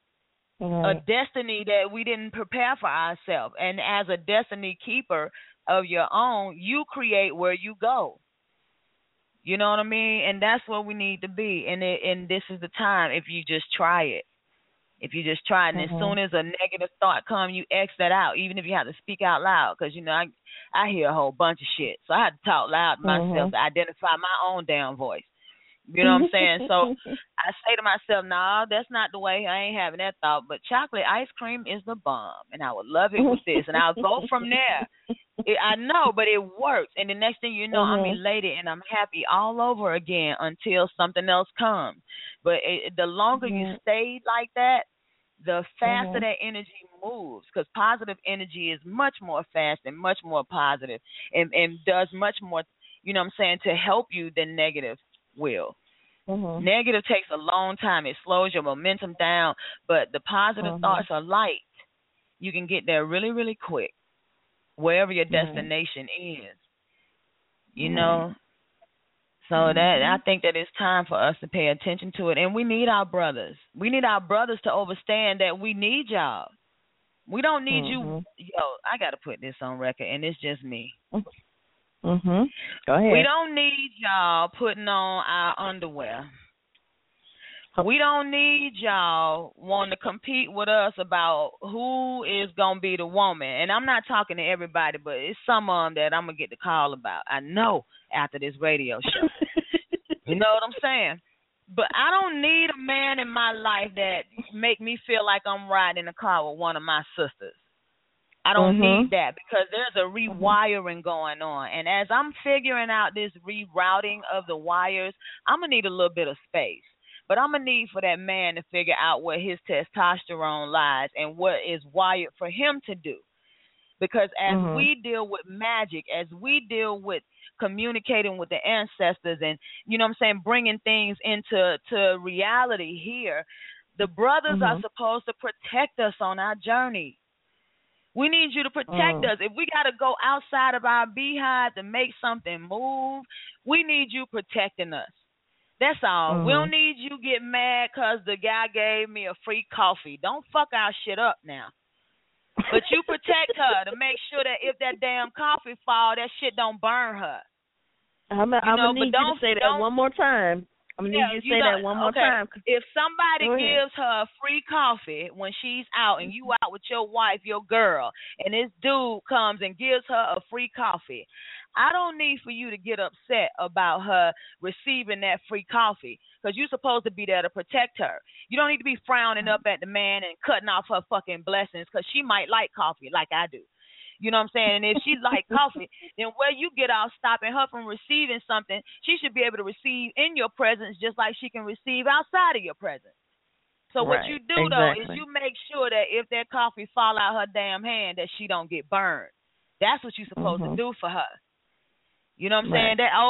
A destiny that we didn't prepare for ourselves. And as a destiny keeper of your own, you create where you go. You know what I mean? And that's where we need to be. And this is the time if you just try it. If you just try it, and as soon as a negative thought comes, you X that out, even if you have to speak out loud. Because, you know, I hear a whole bunch of shit. So I have to talk loud to myself to identify my own damn voice. You know what I'm saying? So I say to myself, no, that's not the way. I ain't having that thought. But chocolate ice cream is the bomb, and I would love it with this. And I'll go from there. I know, but it works. And the next thing you know, I'm elated and I'm happy all over again until something else comes. But the longer you stay like that, the faster that energy moves, because positive energy is much more fast and much more positive and does much more, you know what I'm saying, to help you than negative will. Negative takes a long time. It slows your momentum down, but the positive thoughts are light. You can get there really, really quick, wherever your destination is, you know. So that I think that it's time for us to pay attention to it. And we need our brothers. We need our brothers to understand that we need y'all. We don't need you. Yo, I got to put this on record, and it's just me. Go ahead. We don't need y'all putting on our underwear. We don't need y'all wanting to compete with us about who is going to be the woman. And I'm not talking to everybody, but it's some of them that I'm going to get the call about. I know after this radio show. You know what I'm saying? But I don't need a man in my life that make me feel like I'm riding in a car with one of my sisters. I don't need that, because there's a rewiring going on. And as I'm figuring out this rerouting of the wires, I'm going to need a little bit of space. But I'm going to need for that man to figure out where his testosterone lies and what is wired for him to do. Because as we deal with magic, as we deal with communicating with the ancestors and, you know what I'm saying, bringing things into reality here, the brothers are supposed to protect us on our journey. We need you to protect us. If we got to go outside of our beehive to make something move, we need you protecting us. That's all. We don't need you get mad because the guy gave me a free coffee. Don't fuck our shit up now. But you protect her to make sure that if that damn coffee fall, that shit don't burn her. I'm going to need you to say that one more time. I'm going to need you to say that one more time. If somebody gives her a free coffee when she's out and you out with your wife, your girl, and this dude comes and gives her a free coffee, I don't need for you to get upset about her receiving that free coffee, because you're supposed to be there to protect her. You don't need to be frowning up at the man and cutting off her fucking blessings, because she might like coffee like I do. You know what I'm saying? And if she like coffee, then where you get off stopping her from receiving something, she should be able to receive in your presence just like she can receive outside of your presence. So what you do, though, is you make sure that if that coffee fall out her damn hand, that she don't get burned. That's what you're supposed to do for her. You know what I'm saying? That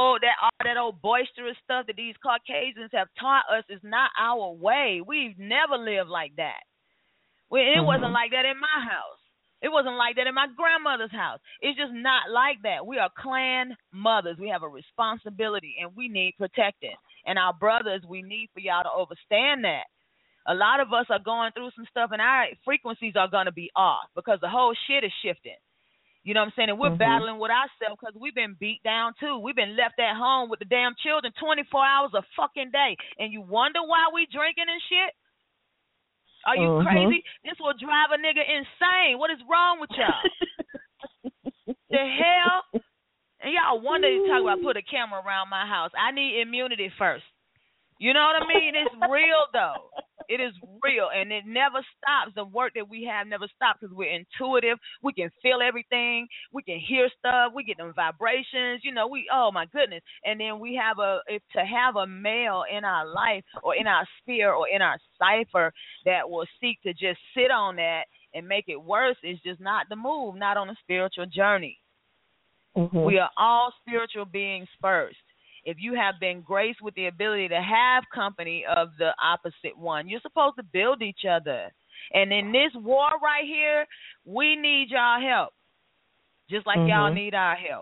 old boisterous stuff that these Caucasians have taught us is not our way. We've never lived like that. It wasn't like that in my house. It wasn't like that in my grandmother's house. It's just not like that. We are clan mothers. We have a responsibility, and we need protecting. And our brothers, we need for y'all to understand that. A lot of us are going through some stuff, and our frequencies are going to be off because the whole shit is shifting. You know what I'm saying? And we're battling with ourselves because we've been beat down too. We've been left at home with the damn children 24 hours a fucking day. And you wonder why we drinking and shit? Are you crazy? This will drive a nigga insane. What is wrong with y'all? The hell? And y'all wonder you talk about put a camera around my house. I need immunity first. You know what I mean? It's real, though. It is real, and it never stops. The work that we have never stops because we're intuitive. We can feel everything. We can hear stuff. We get them vibrations. You know, oh, my goodness. And then we have to have a male in our life or in our sphere or in our cipher that will seek to just sit on that and make it worse is just not the move, not on a spiritual journey. We are all spiritual beings first. If you have been graced with the ability to have company of the opposite one, you're supposed to build each other. And in this war right here, we need y'all help, just like y'all need our help.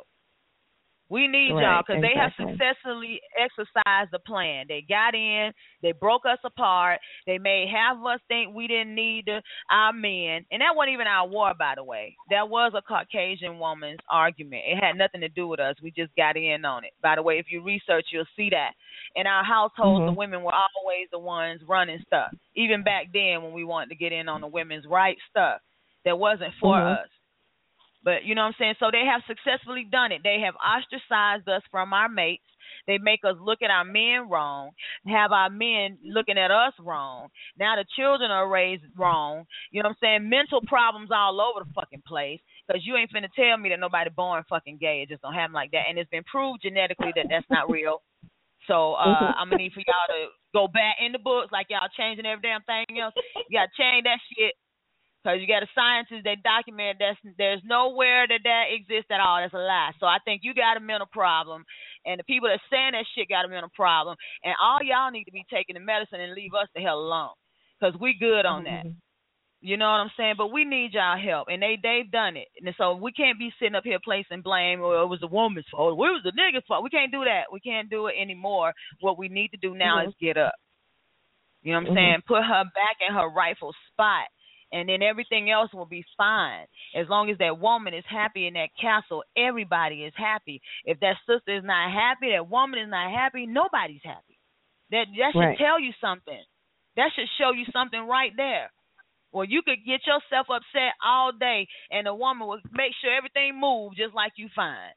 We need y'all because they have successfully exercised the plan. They got in. They broke us apart. They made half of us think we didn't need our men. And that wasn't even our war, by the way. That was a Caucasian woman's argument. It had nothing to do with us. We just got in on it. By the way, if you research, you'll see that. In our households, the women were always the ones running stuff. Even back then when we wanted to get in on the women's rights stuff, that wasn't for us. But you know what I'm saying? So they have successfully done it. They have ostracized us from our mates. They make us look at our men wrong, have our men looking at us wrong. Now the children are raised wrong. You know what I'm saying? Mental problems all over the fucking place because you ain't finna tell me that nobody born fucking gay. It just don't happen like that. And it's been proved genetically that that's not real. So I'm going to need for y'all to go back in the books like y'all changing every damn thing else. You got to change that shit. Because you got a scientist that document there's nowhere that exists at all. That's a lie. So I think you got a mental problem, and the people that saying that shit got a mental problem, and all y'all need to be taking the medicine and leave us the hell alone because we good on that. You know what I'm saying? But we need y'all help, and they've done it. And so we can't be sitting up here placing blame, or it was the woman's fault, or it was the nigga's fault. We can't do that. We can't do it anymore. What we need to do now is get up. You know what I'm saying? Put her back in her rightful spot. And then everything else will be fine. As long as that woman is happy in that castle, everybody is happy. If that sister is not happy, that woman is not happy, nobody's happy. That should tell you something. That should show you something right there. Well, you could get yourself upset all day, and the woman will make sure everything moves just like you find.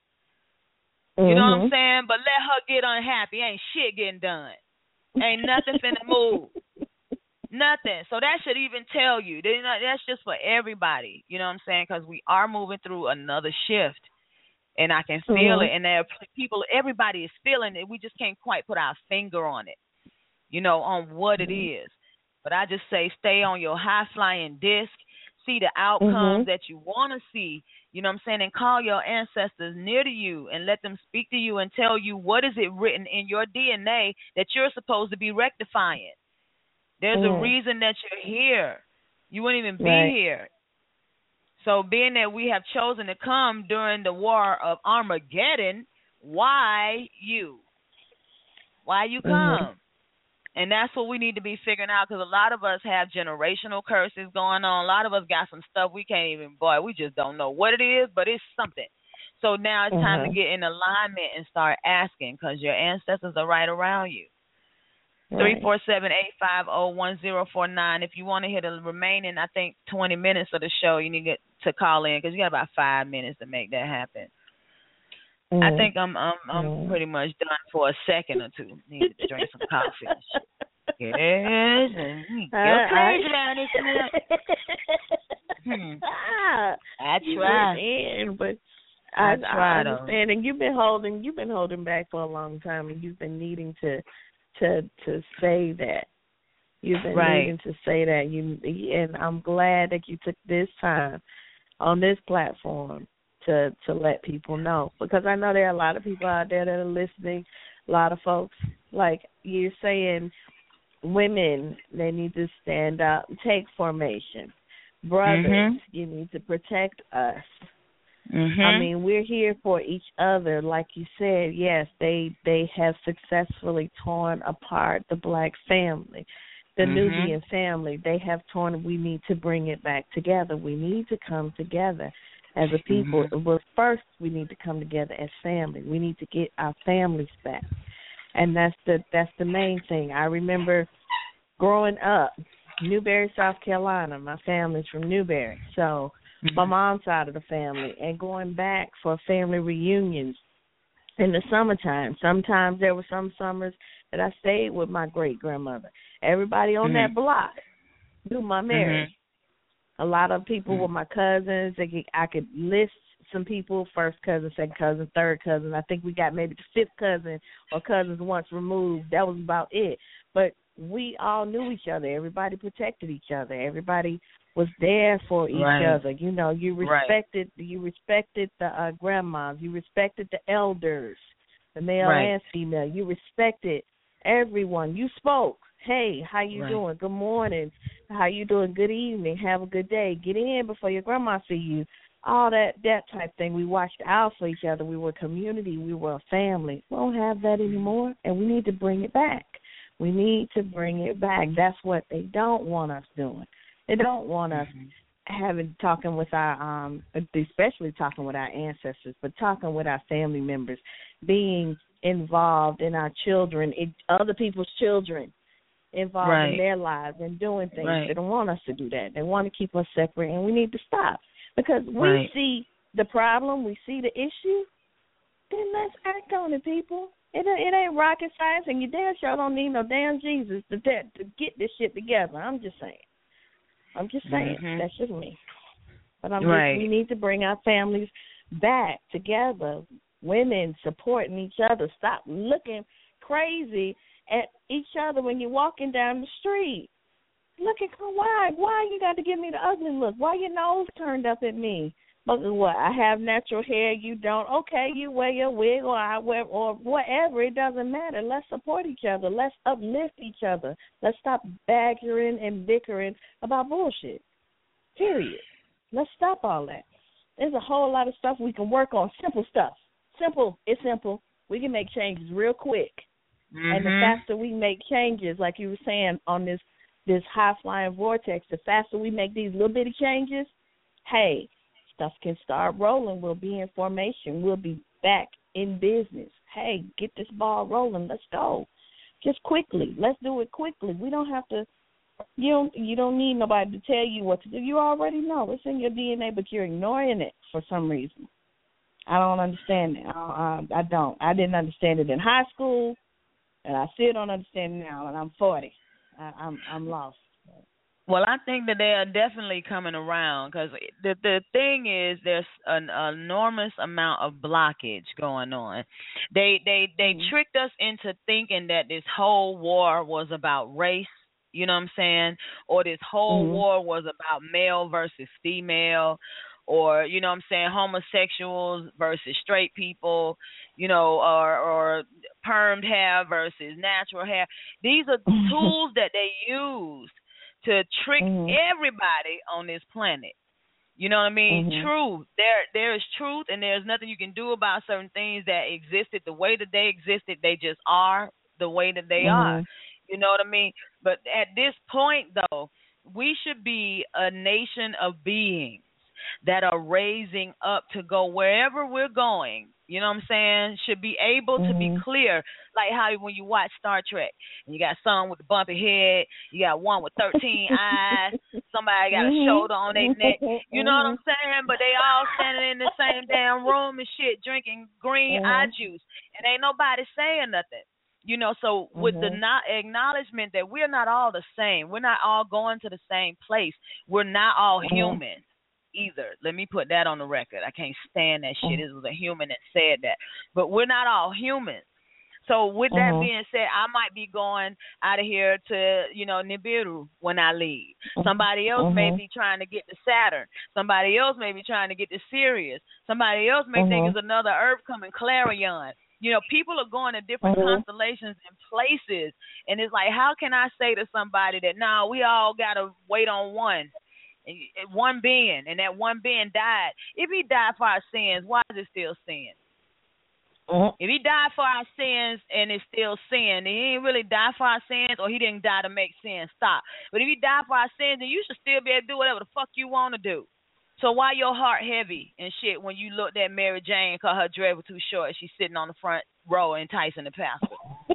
You know what I'm saying? But let her get unhappy. Ain't shit getting done. Ain't nothing finna move. Nothing. So that should even tell you. That's just for everybody. You know what I'm saying? Because we are moving through another shift. And I can feel it. And there are people, everybody is feeling it. We just can't quite put our finger on it, you know, on what it is. But I just say stay on your high-flying disc. See the outcomes that you want to see. You know what I'm saying? And call your ancestors near to you and let them speak to you and tell you what is it written in your DNA that you're supposed to be rectifying. There's a reason that you're here. You wouldn't even be here. So being that we have chosen to come during the war of Armageddon, why you? Why you come? And that's what we need to be figuring out because a lot of us have generational curses going on. A lot of us got some stuff we can't even, we just don't know what it is, but it's something. So now it's time to get in alignment and start asking because your ancestors are right around you. 347-850-1049. If you want to hear the remaining, I think 20 minutes of the show, you need to call in because you got about 5 minutes to make that happen. I think I'm pretty much done for a second or two. Need to drink some coffee and shit. Yes, and you're crazy around this minute. I tried, but I understand. And you've been holding back for a long time, and you've been needing to say that. You've been needing to say that. And I'm glad that you took this time on this platform to let people know. Because I know there are a lot of people out there that are listening, a lot of folks, like you're saying, women, they need to stand up, take formation. Brothers, you need to protect us. I mean, we're here for each other. Like you said, yes, they have successfully torn apart the black family, the Nubian family. They have torn. We need to bring it back together. We need to come together as a people. But first, we need to come together as family. We need to get our families back, and that's the main thing. I remember growing up, Newberry, South Carolina. My family's from Newberry, so my mom's side of the family, and going back for family reunions in the summertime. Sometimes there were some summers that I stayed with my great-grandmother. Everybody on that block knew my Mary. A lot of people were my cousins. I could list some people, first cousin, second cousin, third cousin. I think we got maybe the fifth cousin or cousins once removed. That was about it. But we all knew each other. Everybody protected each other. Everybody was there for each other. You know, you respected the grandmas. You respected the elders, the male and female. You respected everyone. You spoke. Hey, how you doing? Good morning. How you doing? Good evening. Have a good day. Get in before your grandma see you. All that type thing. We watched out for each other. We were a community. We were a family. We don't have that anymore, and we need to bring it back. We need to bring it back. That's what they don't want us doing. They don't want us talking with our, especially talking with our ancestors, but talking with our family members, being involved in our children, other people's children, involved in their lives and doing things. They don't want us to do that. They want to keep us separate, and we need to stop. Because we see the problem, we see the issue, then let's act on it, people. It ain't rocket science, and you damn sure don't need no damn Jesus to get this shit together. I'm just saying. That's just me. But we need to bring our families back together. Women supporting each other. Stop looking crazy at each other when you're walking down the street. Look at why you got to give me the ugly look? Why your nose turned up at me? But what? I have natural hair. You don't. Okay, you wear your wig, or I wear, or whatever. It doesn't matter. Let's support each other. Let's uplift each other. Let's stop badgering and bickering about bullshit. Period. Let's stop all that. There's a whole lot of stuff we can work on. Simple stuff. It's simple. We can make changes real quick. And the faster we make changes, like you were saying on this high-flying vortex, the faster we make these little bitty changes, hey, stuff can start rolling. We'll be in formation. We'll be back in business. Hey, get this ball rolling. Let's go. Just quickly. Let's do it quickly. We don't have to, you don't need nobody to tell you what to do. You already know. It's in your DNA, but you're ignoring it for some reason. I don't understand it. I don't. I didn't understand it in high school, and I still don't understand it now, and I'm 40. I'm lost. Well, I think that they are definitely coming around because the thing is there's an enormous amount of blockage going on. They tricked us into thinking that this whole war was about race, you know what I'm saying, or this whole war was about male versus female, or, you know what I'm saying, homosexuals versus straight people, you know, or permed hair versus natural hair. These are tools that they use to trick everybody on this planet. You know what I mean? Truth. There is truth, and there's nothing you can do about certain things that existed the way that they existed. They just are the way that they are. You know what I mean? But at this point, though, we should be a nation of beings that are raising up to go wherever we're going. You know what I'm saying? Should be able to be clear, like how when you watch Star Trek, and you got some with the bumpy head, you got one with 13 eyes, somebody got a shoulder on their neck. You know what I'm saying? But they all standing in the same damn room and shit, drinking green eye juice, and ain't nobody saying nothing. You know, so with the acknowledgement that we're not all the same, we're not all going to the same place, we're not all human either. Let me put that on the record. I can't stand that shit. It was a human that said that. But we're not all human. So with that being said, I might be going out of here to, you know, Nibiru when I leave. Somebody else may be trying to get to Saturn. Somebody else may be trying to get to Sirius. Somebody else may think it's another Earth coming, Clarion. You know, people are going to different constellations and places. And it's like, how can I say to somebody that, no, we all got to wait on one being, and that one being died. If he died for our sins, why is it still sin? If he died for our sins and it's still sin, then he didn't really die for our sins, or he didn't die to make sin stop. But if he died for our sins, then you should still be able to do whatever the fuck you want to do. So why your heart heavy and shit when you looked at Mary Jane because her dread was too short and she's sitting on the front row enticing the pastor?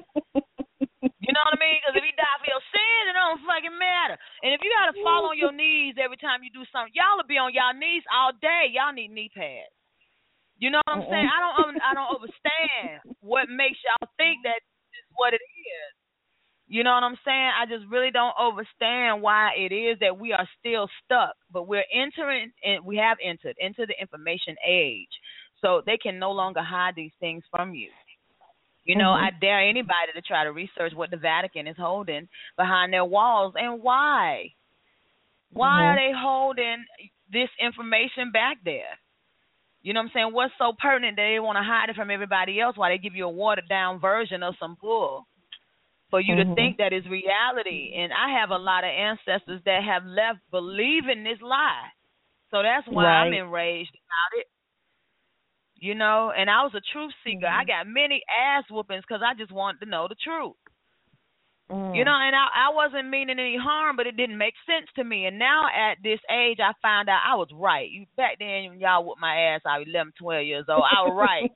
You know what I mean? Because if he died for your sins, it don't fucking matter. And if you got to fall on your knees every time you do something, y'all will be on y'all knees all day. Y'all need knee pads. You know what I'm saying? I don't understand what makes y'all think that is what it is. You know what I'm saying? I just really don't understand why it is that we are still stuck, but we have entered into the information age, so they can no longer hide these things from you. You know, I dare anybody to try to research what the Vatican is holding behind their walls and why. Why are they holding this information back there? You know what I'm saying? What's so pertinent that they want to hide it from everybody else while they give you a watered-down version of some bull for you to think that is reality? And I have a lot of ancestors that have left believing this lie. So that's why I'm enraged about it. You know, and I was a truth seeker. I got many ass whoopings because I just wanted to know the truth. You know, and I wasn't meaning any harm, but it didn't make sense to me. And now at this age, I found out I was right. Back then, when y'all whooped my ass, I was 11, 12 years old. I was right.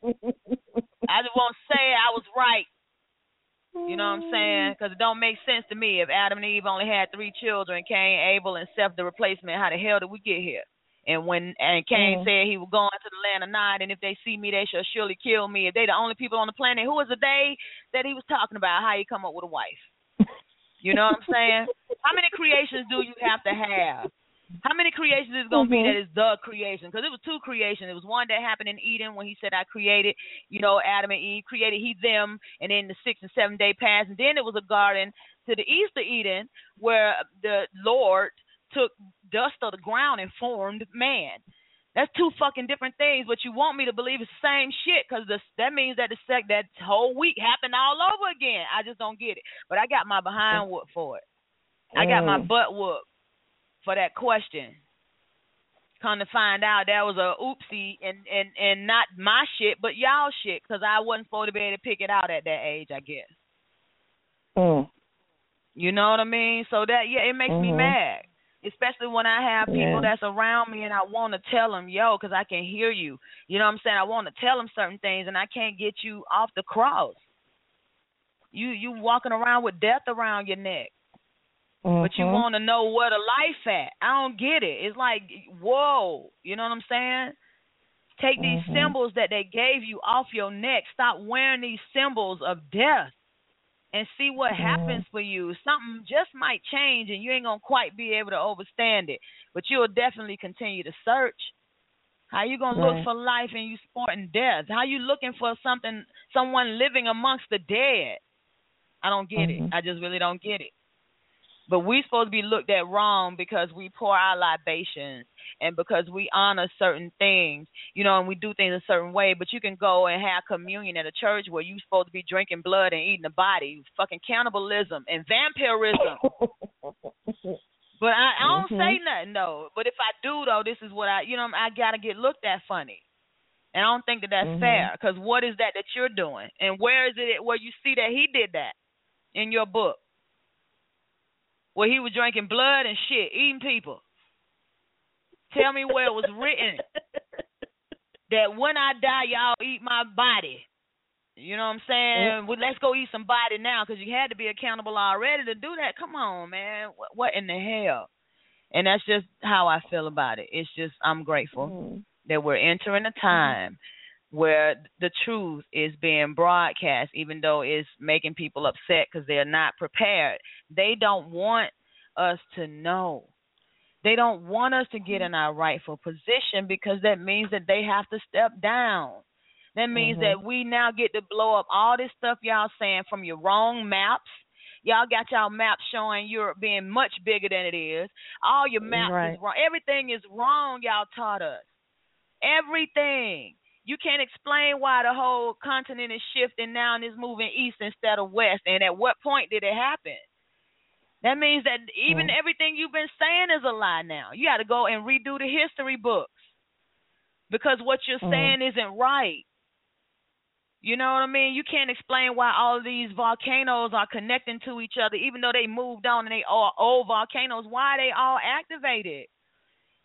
I just won't say I was right. You know what I'm saying? Because it don't make sense to me. If Adam and Eve only had 3 children, Cain, Abel, and Seth the replacement, how the hell did we get here? And Cain said he was going to the land of Nod, and if they see me, they shall surely kill me. If they the only people on the planet, who was the they that he was talking about? How he come up with a wife? You know what I'm saying? How many creations do you have to have? How many creations is it going to be that is the creation? Because it was 2 creations. It was one that happened in Eden when he said, I created, you know, Adam and Eve, created he, them, and then the 6th and 7th day passed. And then it was a garden to the east of Eden where the Lord took dust of the ground and formed man. That's 2 fucking different things, but you want me to believe it's the same shit because that means that that whole week happened all over again. I just don't get it. But I got my behind whooped for it. I got my butt whooped for that question. Come to find out that was a oopsie and not my shit, but y'all shit because I wasn't supposed to be able to pick it out at that age, I guess. You know what I mean? So that, it makes me mad. Especially when I have people that's around me and I want to tell them, yo, because I can hear you. You know what I'm saying? I want to tell them certain things and I can't get you off the cross. You walking around with death around your neck. But you want to know where the life at. I don't get it. It's like, whoa. You know what I'm saying? Take these symbols that they gave you off your neck. Stop wearing these symbols of death. And see what happens for you. Something just might change, and you ain't going to quite be able to understand it. But you'll definitely continue to search. How you going to look for life and you sporting death? How you looking for someone living amongst the dead? I don't get it. I just really don't get it. But we supposed to be looked at wrong because we pour our libations and because we honor certain things, you know, and we do things a certain way. But you can go and have communion at a church where you're supposed to be drinking blood and eating the body. Fucking cannibalism and vampirism. But I don't say nothing, though. But if I do, though, this is what I got to get looked at funny. And I don't think that that's fair because what is that you're doing? And where is it where you see that he did that in your book? Where he was drinking blood and shit, eating people. Tell me where it was written that when I die, y'all eat my body. You know what I'm saying? Well, let's go eat some body now because you had to be accountable already to do that. Come on, man. What in the hell? And that's just how I feel about it. It's just I'm grateful that we're entering a time where the truth is being broadcast, even though it's making people upset because they're not prepared. They don't want us to know. They don't want us to get in our rightful position because that means that they have to step down. That means that we now get to blow up all this stuff y'all saying from your wrong maps. Y'all got y'all maps showing Europe being much bigger than it is. All your maps is wrong. Everything is wrong y'all taught us. Everything. You can't explain why the whole continent is shifting now and is moving east instead of west. And at what point did it happen? That means that even everything you've been saying is a lie now. You got to go and redo the history books because what you're saying isn't right. You know what I mean? You can't explain why all of these volcanoes are connecting to each other, even though they moved on and they are old volcanoes. Why are they all activated?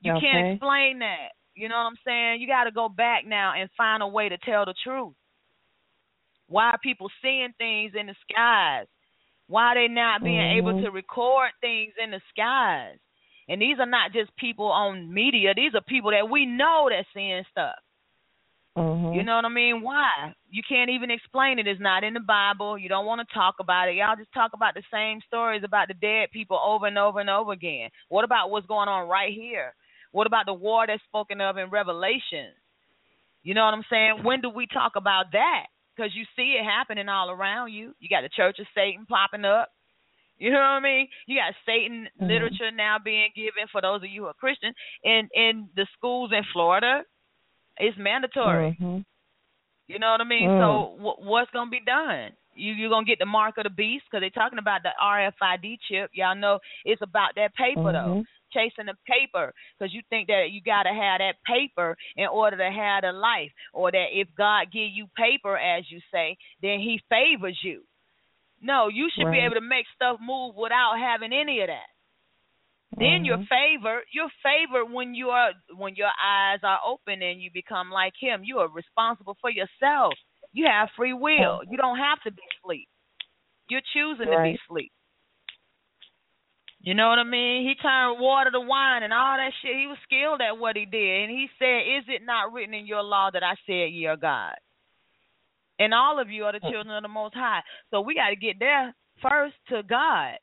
You can't explain that. You know what I'm saying? You got to go back now and find a way to tell the truth. Why are people seeing things in the skies? Why are they not being able to record things in the skies? And these are not just people on media. These are people that we know that's seeing stuff. You know what I mean? Why? You can't even explain it. It's not in the Bible. You don't want to talk about it. Y'all just talk about the same stories about the dead people over and over and over again. What about what's going on right here? What about the war that's spoken of in Revelation? You know what I'm saying? When do we talk about that? Because you see it happening all around you. You got the Church of Satan popping up. You know what I mean? You got Satan literature now being given for those of you who are Christian in the schools in Florida. It's mandatory. You know what I mean? So what's going to be done? You're going to get the mark of the beast because they're talking about the RFID chip. Y'all know it's about that paper, though. Chasing the paper because you think that you got to have that paper in order to have the life, or that if God give you paper, as you say, then he favors you. No, you should be able to make stuff move without having any of that. Then you're favored when your eyes are open and you become like him. You are responsible for yourself. You have free will. You don't have to be asleep. You're choosing to be asleep. You know what I mean? He turned water to wine and all that shit. He was skilled at what he did. And he said, is it not written in your law that I said ye are God? And all of you are the children of the Most High. So we got to get there first to God.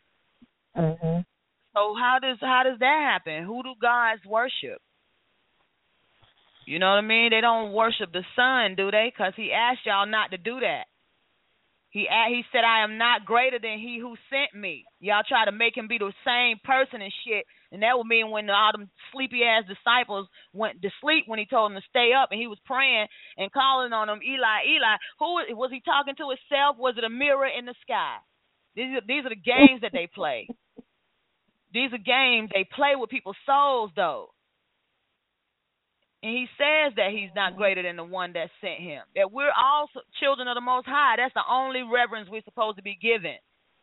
So how does that happen? Who do gods worship? You know what I mean? They don't worship the Son, do they? Because he asked y'all not to do that. He said, I am not greater than he who sent me. Y'all try to make him be the same person and shit. And that would mean when all them sleepy-ass disciples went to sleep when he told them to stay up and he was praying and calling on them, Eli, Eli. Who was he talking to himself? Was it a mirror in the sky? These are the games that they play. These are games. They play with people's souls, though. And he says that he's not greater than the one that sent him. That we're all children of the Most High. That's the only reverence we're supposed to be given.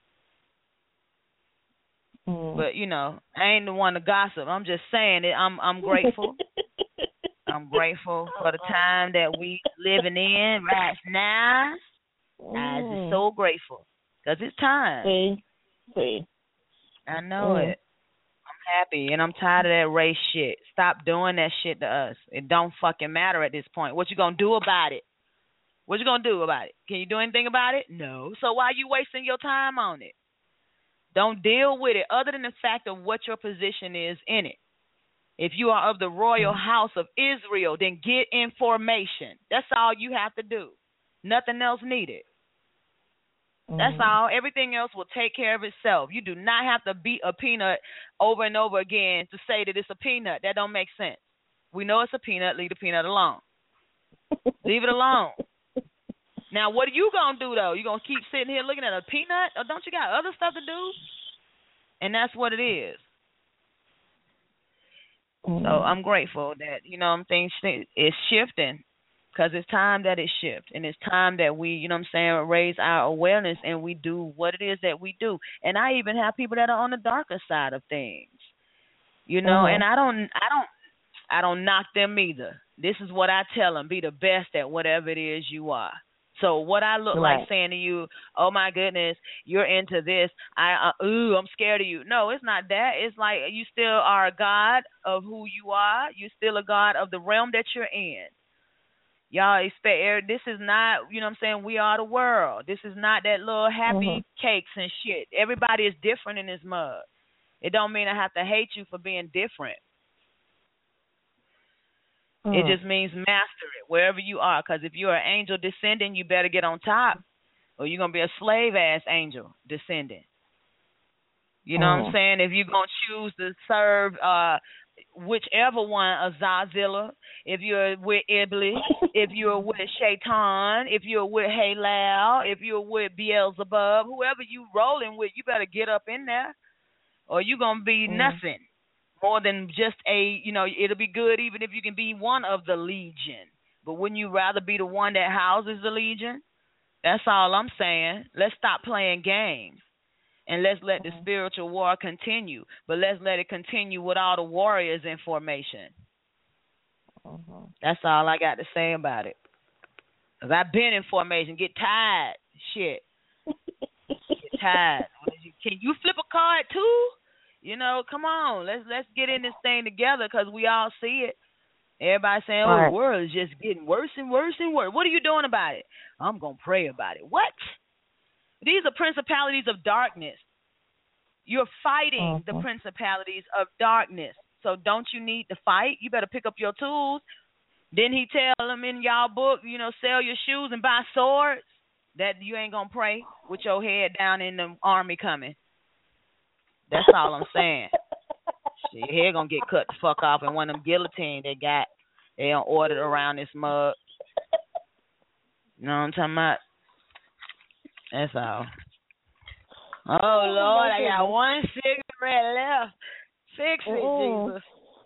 But, you know, I ain't the one to gossip. I'm just saying it. I'm grateful. I'm grateful for the time that we living in right now. I'm just so grateful. Because it's time. I know it. Happy, and I'm tired of that race shit. Stop doing that shit to us. It don't fucking matter at this point. What you gonna do about it? What you gonna do about it? Can you do anything about it? No. So why are you wasting your time on it? Don't deal with it other than the fact of what your position is in it. If you are of the royal house of Israel, then get information. That's all you have to do. Nothing else needed. That's all. Everything else will take care of itself. You do not have to beat a peanut over and over again to say that it's a peanut. That don't make sense. We know it's a peanut. Leave the peanut alone. Leave it alone. Now, what are you going to do, though? You going to keep sitting here looking at a peanut? Or don't you got other stuff to do? And that's what it is. So I'm grateful that, you know, things is shifting. Because it's time that it shifts, and it's time that we, you know what I'm saying, raise our awareness and we do what it is that we do. And I even have people that are on the darker side of things, you know, and I don't knock them either. This is what I tell them: be the best at whatever it is you are. So what I look like saying to you, oh my goodness, you're into this, I'm scared of you. No, it's not that. It's like you still are a God of who you are. You're still a God of the realm that you're in. Y'all expect this is not, you know what I'm saying, we are the world. This is not that little happy cakes and shit. Everybody is different in this mug. It don't mean I have to hate you for being different. It just means master it wherever you are. Because if you're an angel descending, you better get on top, or you're going to be a slave-ass angel descending. You know what I'm saying? If you're going to choose to serve whichever one, Azazillah, if you're with Iblis, if you're with Shaitan, if you're with Halal, if you're with Beelzebub, whoever you rolling with, you better get up in there, or you're going to be nothing more than just it'll be good even if you can be one of the legion. But wouldn't you rather be the one that houses the legion? That's all I'm saying. Let's stop playing games. And let's let the spiritual war continue. But let's let it continue with all the warriors in formation. That's all I got to say about it. Because I've been in formation. Get tired. Shit. Get tired. Can you flip a card too? You know, come on. Let's get in this thing together because we all see it. Everybody saying, oh, the world is just getting worse and worse and worse. What are you doing about it? I'm going to pray about it. What? These are principalities of darkness. You're fighting the principalities of darkness. So don't you need to fight? You better pick up your tools. Didn't he tell them in y'all book, you know, sell your shoes and buy swords? That you ain't going to pray with your head down in the army coming. That's all I'm saying. Shit, your head going to get cut the fuck off in one of them guillotines they ordered around this mug. You know what I'm talking about? That's all. Oh, Lord, I got one cigarette left. Fix it, Jesus.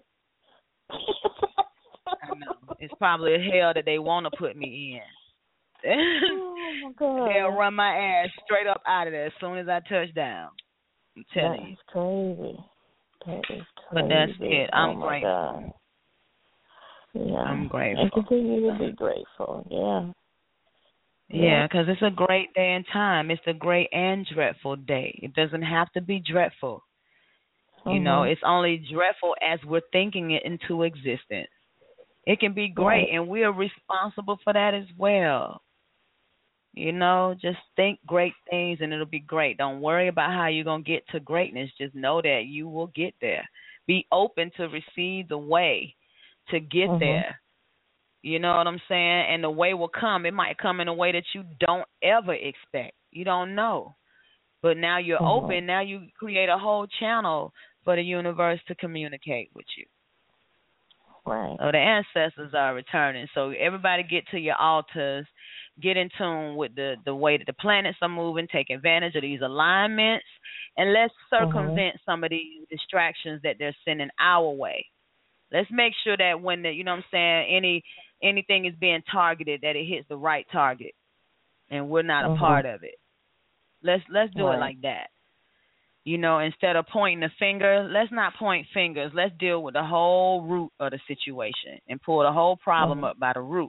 I know. It's probably a hell that they want to put me in. Oh, my God. They'll run my ass straight up out of there as soon as I touch down. I'm telling you. That's crazy. That is crazy. But that's it. I'm grateful. God. Yeah. I'm grateful. And continue to be grateful. Yeah. Yeah, because it's a great day and time. It's a great and dreadful day. It doesn't have to be dreadful. You know, it's only dreadful as we're thinking it into existence. It can be great, and we are responsible for that as well. You know, just think great things, and it'll be great. Don't worry about how you're going to get to greatness. Just know that you will get there. Be open to receive the way to get there. You know what I'm saying? And the way will come. It might come in a way that you don't ever expect. You don't know. But now you're open. Now you create a whole channel for the universe to communicate with you. Right. So the ancestors are returning. So everybody get to your altars. Get in tune with the way that the planets are moving. Take advantage of these alignments. And let's circumvent some of these distractions that they're sending our way. Let's make sure that when the, you know what I'm saying, anything is being targeted, that it hits the right target, and we're not a part of it. Let's do it like that. You know, instead of pointing the finger, let's not point fingers. Let's deal with the whole root of the situation and pull the whole problem up by the root.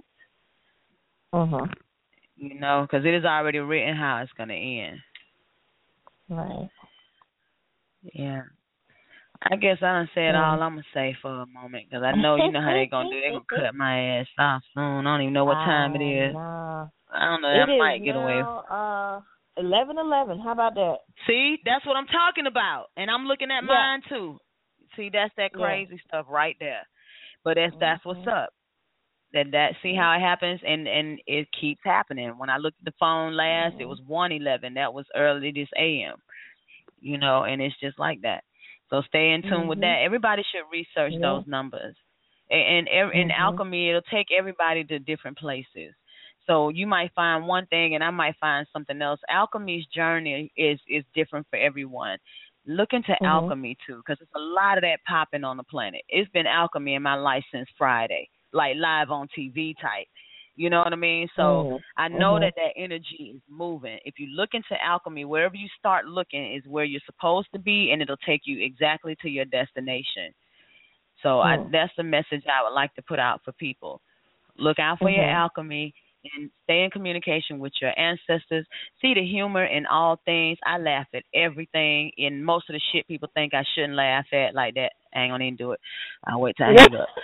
You know, because it is already written how it's going to end. Right. Yeah. I guess I done said all I'm going to say for a moment, because I know you know how they're going to do. They're going to cut my ass off soon. I don't even know what time it is. I don't know. I might get away. 11:11. How about that? See, that's what I'm talking about. And I'm looking at mine, too. See, that's that crazy stuff right there. But that's what's up. That see how it happens, and it keeps happening. When I looked at the phone last, it was 1:11. That was early this AM. You know, and it's just like that. So stay in tune with that. Everybody should research those numbers. And in alchemy, it'll take everybody to different places. So you might find one thing, and I might find something else. Alchemy's journey is different for everyone. Look into alchemy, too, because there's a lot of that popping on the planet. It's been alchemy in my life since Friday, like live on TV type. You know what I mean? So I know that energy is moving. If you look into alchemy, wherever you start looking is where you're supposed to be, and it'll take you exactly to your destination. So that's the message I would like to put out for people. Look out for your alchemy and stay in communication with your ancestors. See the humor in all things. I laugh at everything, and most of the shit people think I shouldn't laugh at like that. I ain't going to even do it. I'll wait till I get up.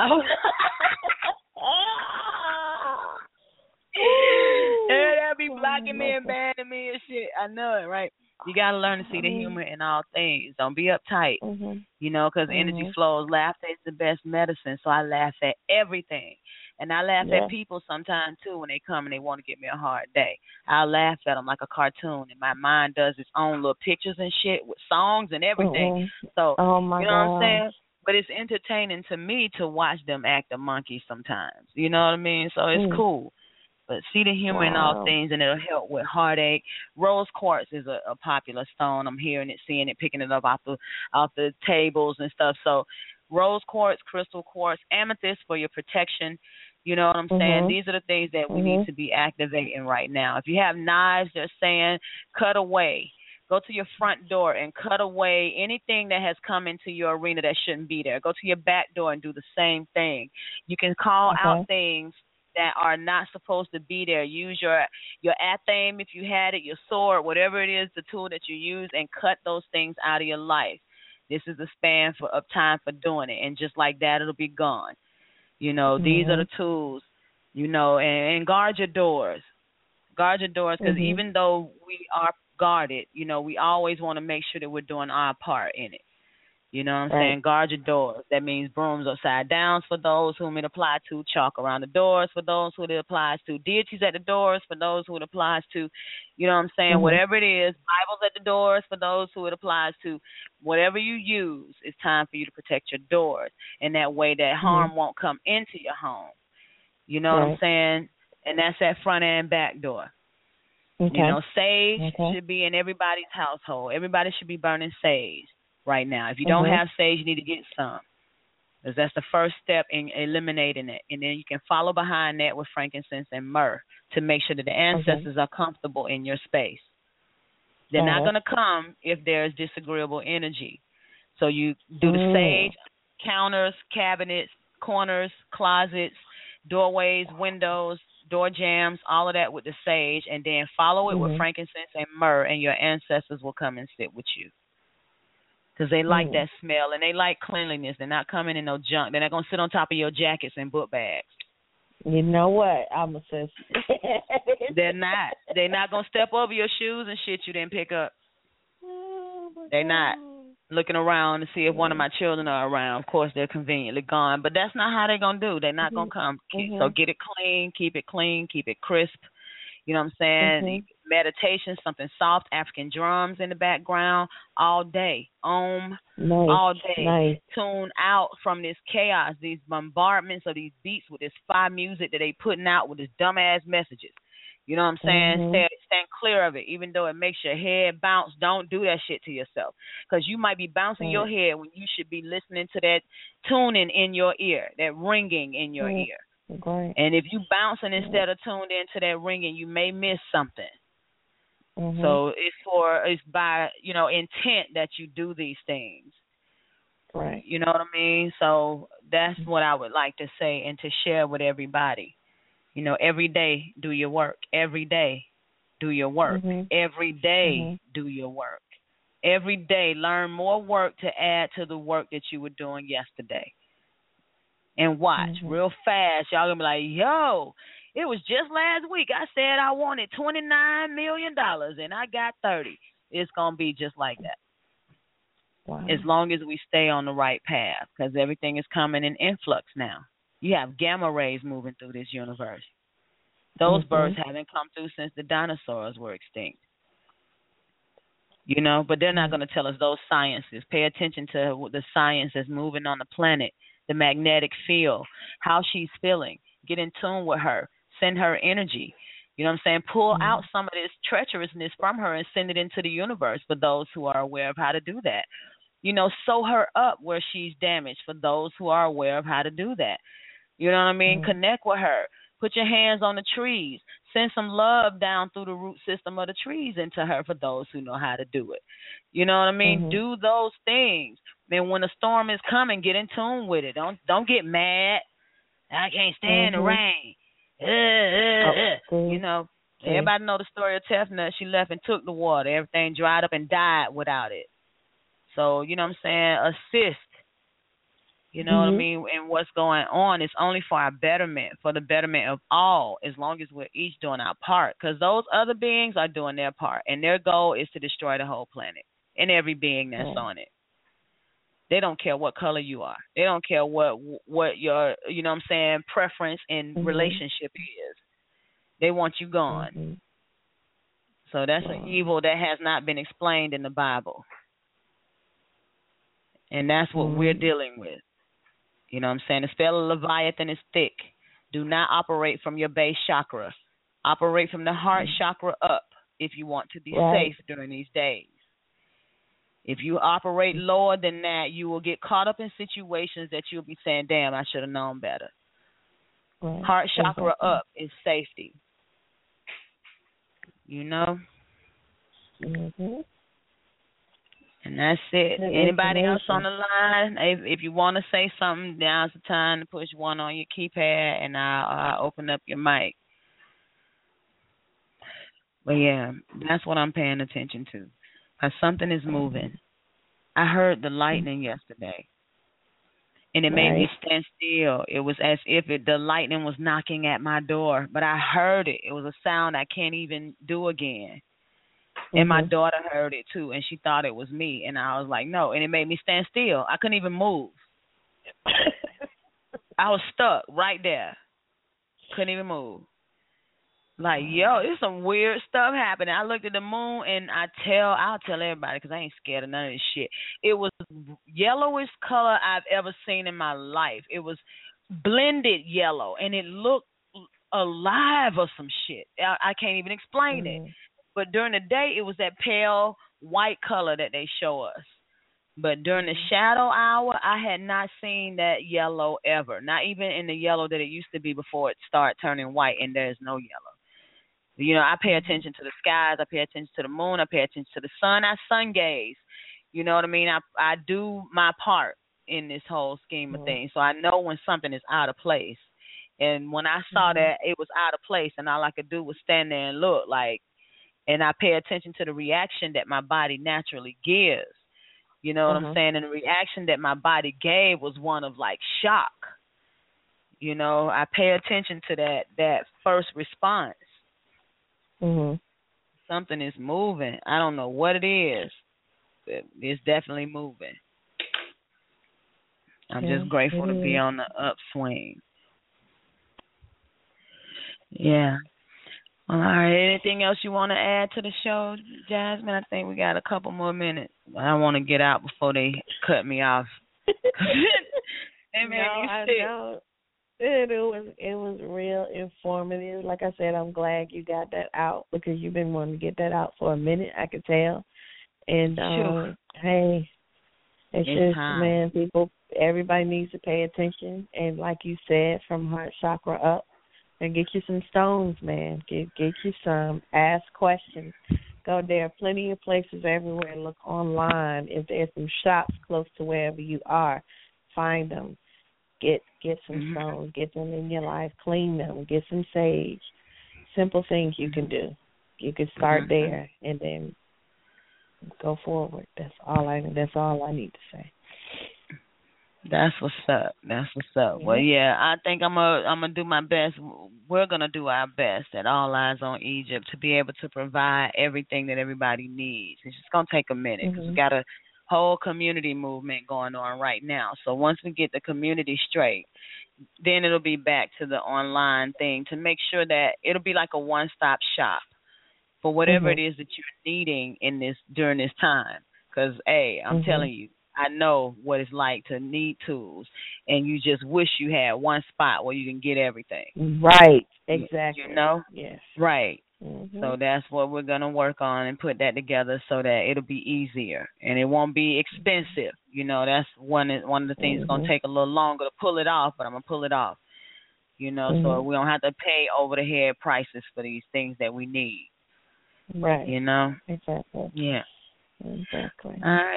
They'll be blocking me and banning me and shit. I know it, right? You got to learn to see the humor in all things. Don't be uptight, you know, because energy flows. Laughter is the best medicine, so I laugh at everything. And I laugh at people sometimes, too, when they come and they want to give me a hard day. I'll laugh at them like a cartoon, and my mind does its own little pictures and shit with songs and everything. So, you know what I'm saying? But it's entertaining to me to watch them act a monkey sometimes. You know what I mean? So it's cool. But see the humor in all things, and it'll help with heartache. Rose quartz is a popular stone. I'm hearing it, seeing it, picking it up off the tables and stuff. So rose quartz, crystal quartz, amethyst for your protection. You know what I'm saying? These are the things that we need to be activating right now. If you have knives, they're saying cut away. Go to your front door and cut away anything that has come into your arena that shouldn't be there. Go to your back door and do the same thing. You can call out things that are not supposed to be there. Use your athame if you had it, your sword, whatever it is, the tool that you use, and cut those things out of your life. This is the span of time for doing it, and just like that, it'll be gone. You know, these are the tools. You know, and guard your doors. Guard your doors, because even though we are guarded, you know, we always want to make sure that we're doing our part in it. You know what I'm saying? Guard your doors. That means brooms upside down for those whom it applies to, chalk around the doors for those who it applies to, deities at the doors for those who it applies to. You know what I'm saying? Whatever it is, Bibles at the doors for those who it applies to. Whatever you use, it's time for you to protect your doors. And that way that harm won't come into your home. You know what I'm saying? And that's at front and back door. You know, sage should be in everybody's household. Everybody should be burning sage right now. If you don't have sage, you need to get some, because that's the first step in eliminating it. And then you can follow behind that with frankincense and myrrh to make sure that the ancestors are comfortable in your space. They're not going to come if there's disagreeable energy. So you do the sage, counters, cabinets, corners, closets, doorways, windows, door jams, all of that with the sage, and then follow it with frankincense and myrrh, and your ancestors will come and sit with you. Because they like that smell, and they like cleanliness. They're not coming in no junk. They're not going to sit on top of your jackets and book bags. You know what? I'm a sis. They're not. They're not going to step over your shoes and shit you didn't pick up. They're not looking around to see if one of my children are around. Of course, they're conveniently gone, but that's not how they're going to do. They're not going to come. So get it clean, keep it crisp. You know what I'm saying? Meditation, something soft, African drums in the background all day. All day. Tune out from this chaos, these bombardments of these beats with this fire music that they putting out with this dumbass messages. You know what I'm saying? Stand clear of it. Even though it makes your head bounce, don't do that shit to yourself. Because you might be bouncing your head when you should be listening to that tuning in your ear, that ringing in your ear. And if you bouncing instead of tuned into that ringing, you may miss something. So it's by, you know, intent that you do these things. Right. You know what I mean? So that's what I would like to say and to share with everybody. You know, every day do your work. Every day do your work. Every day do your work. Every day learn more work to add to the work that you were doing yesterday. And watch real fast. Y'all gonna be like, yo, it was just last week I said I wanted $29 million and I got 30. It's gonna be just like that. Wow. As long as we stay on the right path, because everything is coming in influx now. You have gamma rays moving through this universe. Those birds haven't come through since the dinosaurs were extinct. You know, but they're not going to tell us those sciences. Pay attention to the science that's moving on the planet, the magnetic field, how she's feeling. Get in tune with her. Send her energy. You know what I'm saying? Pull out some of this treacherousness from her and send it into the universe for those who are aware of how to do that. You know, sew her up where she's damaged for those who are aware of how to do that. You know what I mean? Connect with her. Put your hands on the trees. Send some love down through the root system of the trees into her for those who know how to do it. You know what I mean? Do those things. And when a storm is coming, get in tune with it. Don't get mad. I can't stand the rain. You know, everybody know the story of Tefnut. She left and took the water. Everything dried up and died without it. So, you know what I'm saying? Assist. You know what I mean? And what's going on is only for our betterment, for the betterment of all, as long as we're each doing our part. Because those other beings are doing their part, and their goal is to destroy the whole planet and every being that's on it. They don't care what color you are. They don't care what your, you know what I'm saying, preference in relationship is. They want you gone. So that's an evil that has not been explained in the Bible. And that's what we're dealing with. You know what I'm saying? The spell of Leviathan is thick. Do not operate from your base chakra. Operate from the heart chakra up if you want to be safe during these days. If you operate lower than that, you will get caught up in situations that you'll be saying, damn, I should have known better. Heart chakra up is safety. You know? And that's it. Anybody else on the line? If you want to say something, now's the time to push 1 on your keypad, and I'll open up your mic. But yeah, that's what I'm paying attention to. Because something is moving. I heard the lightning yesterday, and it made me stand still. It was as if the lightning was knocking at my door, but I heard it. It was a sound I can't even do again. And my daughter heard it too, and she thought it was me. And I was like, no. And it made me stand still. I couldn't even move. I was stuck right there. Couldn't even move. Like, yo, there's some weird stuff happening. I looked at the moon, and I'll tell everybody because I ain't scared of none of this shit. It was yellowish color I've ever seen in my life. It was blended yellow, and it looked alive or some shit. I can't even explain it. But during the day, it was that pale white color that they show us. But during the shadow hour, I had not seen that yellow ever, not even in the yellow that it used to be before it started turning white, and there's no yellow. You know, I pay attention to the skies. I pay attention to the moon. I pay attention to the sun. I sun gaze. You know what I mean? I do my part in this whole scheme of things. So I know when something is out of place. And when I saw that it was out of place, and all I could do was stand there and look, like, and I pay attention to the reaction that my body naturally gives. You know what I'm saying? And the reaction that my body gave was one of, like, shock. You know, I pay attention to that first response. Something is moving. I don't know what it is, but it's definitely moving. I'm just grateful to be on the upswing. Yeah. All right. Anything else you want to add to the show, Jasmine? I think we got a couple more minutes. I want to get out before they cut me off. I know. It was real informative. Like I said, I'm glad you got that out because you've been wanting to get that out for a minute, I could tell. And hey, it's just time. Man, everybody needs to pay attention. And like you said, from heart chakra up, and get you some stones, man. Get you some. Ask questions. Go there. Plenty of places everywhere. Look online. If there's some shops close to wherever you are, find them. Get some stones. Get them in your life. Clean them. Get some sage. Simple things you can do. You can start there and then go forward. That's all I need to say. That's what's up. Well, yeah, I think I'm gonna do my best. We're gonna do our best at All Eyes on Egypt to be able to provide everything that everybody needs. It's just gonna take a minute because we got a whole community movement going on right now. So once we get the community straight, then it'll be back to the online thing to make sure that it'll be like a one-stop shop for whatever it is that you're needing during this time. Because, I'm telling you, I know what it's like to need tools, and you just wish you had one spot where you can get everything. Right, exactly. You know? Yes. Right. So that's what we're going to work on and put that together so that it'll be easier and it won't be expensive. You know, that's one of the things that's going to take a little longer to pull it off, but I'm going to pull it off. You know, so we don't have to pay over-the-head prices for these things that we need. Right. You know? Exactly. Yeah. Exactly.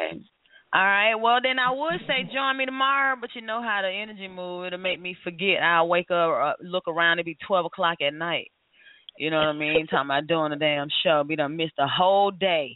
All right. Well, then I would say join me tomorrow, but you know how the energy move. It'll make me forget. I'll wake up, look around, it'll be 12 o'clock at night. You know what I mean? Talking about doing a damn show. We done missed a whole day.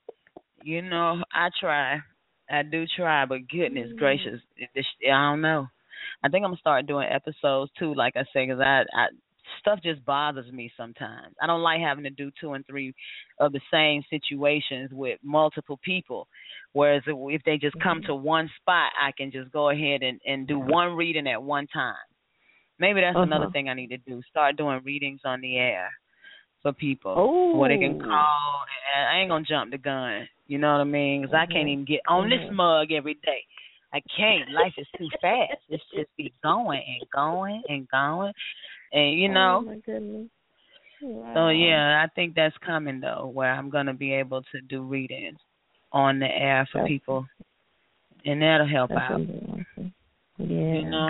You know, I try. I do try, but goodness gracious, I don't know. I think I'm going to start doing episodes, too, like I say, because stuff just bothers me sometimes. I don't like having to do 2 and 3 of the same situations with multiple people. Whereas if they just come to one spot, I can just go ahead and do one reading at one time. Maybe that's another thing I need to do. Start doing readings on the air for people where they can call. I ain't going to jump the gun. You know what I mean? Because I can't even get on this mug every day. I can't. Life is too fast. It's just be going and going and going. And, you know. Oh, my goodness. Wow. So, yeah, I think that's coming, though, where I'm going to be able to do readings on the air for people. And that'll help out. Awesome. Yeah. You know?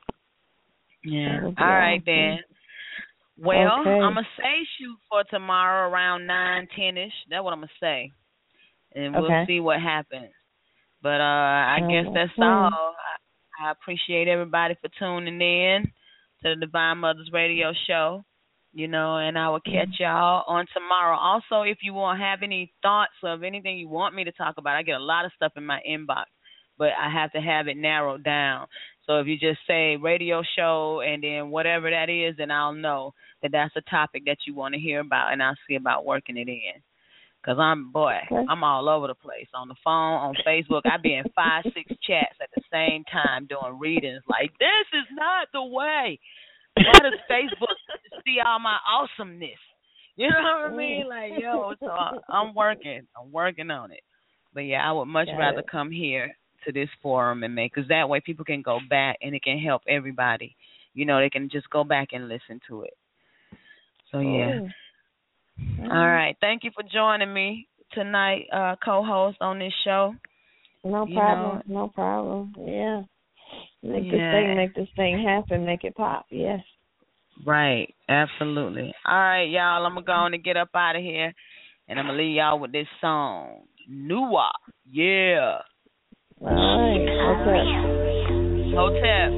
Yeah. All right, then. Well, I'm going to say shoot for tomorrow around 9, 10-ish. That's what I'm going to say. and we'll see what happens. But I guess that's all. I appreciate everybody for tuning in to the Divine Mothers Radio Show, and I will catch y'all on tomorrow. Also, if you want to have any thoughts of anything you want me to talk about, I get a lot of stuff in my inbox, but I have to have it narrowed down. So if you just say radio show and then whatever that is, then I'll know that that's a topic that you want to hear about, and I'll see about working it in. Because I'm all over the place. On the phone, on Facebook, I be in 5-6 chats at the same time doing readings. Like, this is not the way. Why does Facebook see all my awesomeness? You know what I mean? Like, so I'm working on it. But, yeah, I would much rather come here to this forum and because that way people can go back and it can help everybody. They can just go back and listen to it. So, yeah. All right. Thank you for joining me tonight, co-host on this show. No problem. No problem. Yeah. Make this thing happen, make it pop. Yes. Right. Absolutely. All right, y'all. I'm going to go on and get up out of here, and I'm going to leave y'all with this song, Nuwa. Yeah. All right. Hotel.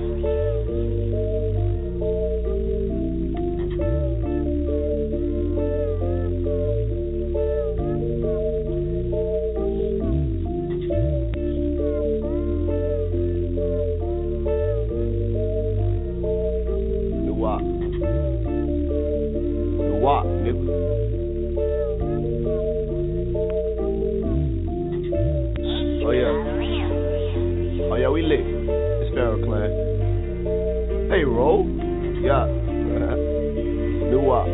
Walk, nigga. Oh yeah, we lit. It's Pharaoh Clan. Hey, roll. Yeah. New Walk.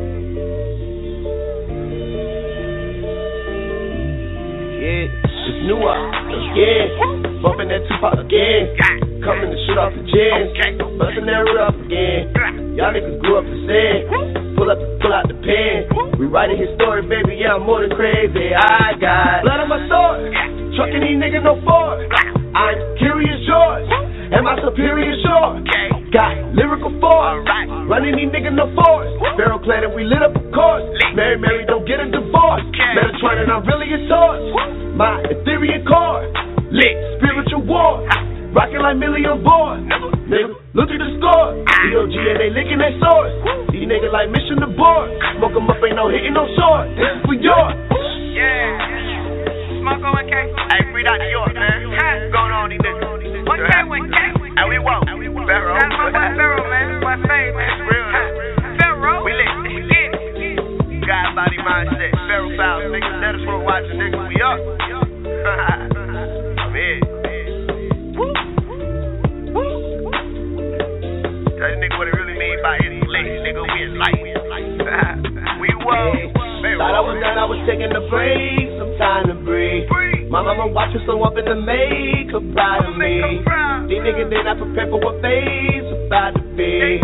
Yeah, it's New Walk again. Bumping that Tupac again. Coming to shoot off the jams. Busting that root up again. Y'all niggas grew up to sin. Pull out the pen. We writing his story, baby, yeah, I'm more than crazy. I got blood on my sword. Trucking these niggas no Ford. I'm curious yours. Am I superior sure? Got lyrical force. Running these niggas no force. Pharaoh Clan and we lit up of course. Mary, don't get a divorce. Metatron and I'm really a source. My ethereal core. Lit spiritual war. Rockin' like Millie on board. Nigga, look at the score. EOG and they licking their swords. These niggas like mission aboard. Smoke 'em up, ain't no hitting no short. This is for yours. Yeah. Smoke on K. Hey, free out New York, man. What's going on, these niggas? What K with K? And we won't. Pharaoh. That's my boy Pharaoh, man. My fave, man. Real. Pharaoh. We lit. We get it. God, body, mindset. Pharaoh Fowles. Niggas, let us roll watching niggas. We up. I'm here. Tell you nigga what it really mean by insulation, nigga. We is light. We woke. Thought I was done, I was taking a break, some time to breathe. My mama watching, so up in the make her proud of me. These niggas, they not prepared for what phase about to be.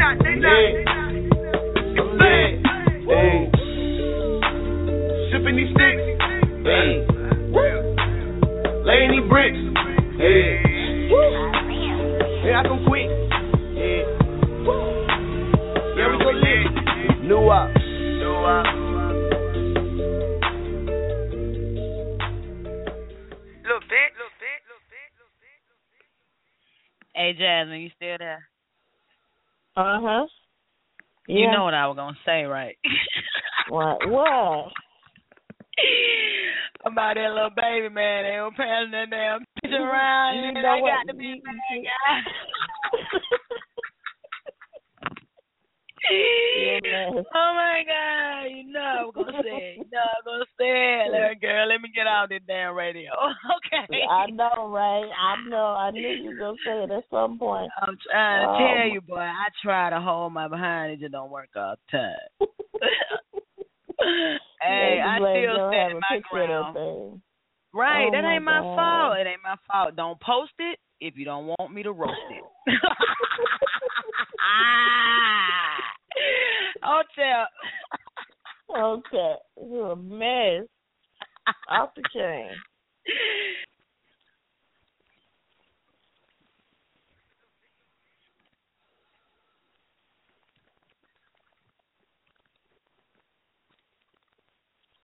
Hey. Sipping these sticks. Hey. Laying these bricks. Hey. Hey, I come quick. Yeah. Here we go, lit. New up. Little bit. Hey, Jasmine, you still there? Uh-huh. Yeah. You know what I was going to say, right? What? About that little baby, man. They were passing that damn bitch around, and I got to be a bad guy. Oh my God! You know I'm gonna say it. Little girl, let me get out this damn radio. Okay. I know, right? I knew you were gonna say it at some point. I'm trying to tell you, boy. I try to hold my behind, it just don't work all the time. Hey, I still stand my ground. Right, that ain't my fault. It ain't my fault. Don't post it if you don't want me to roast it. Hotel. Okay, you're a mess. Off the chain.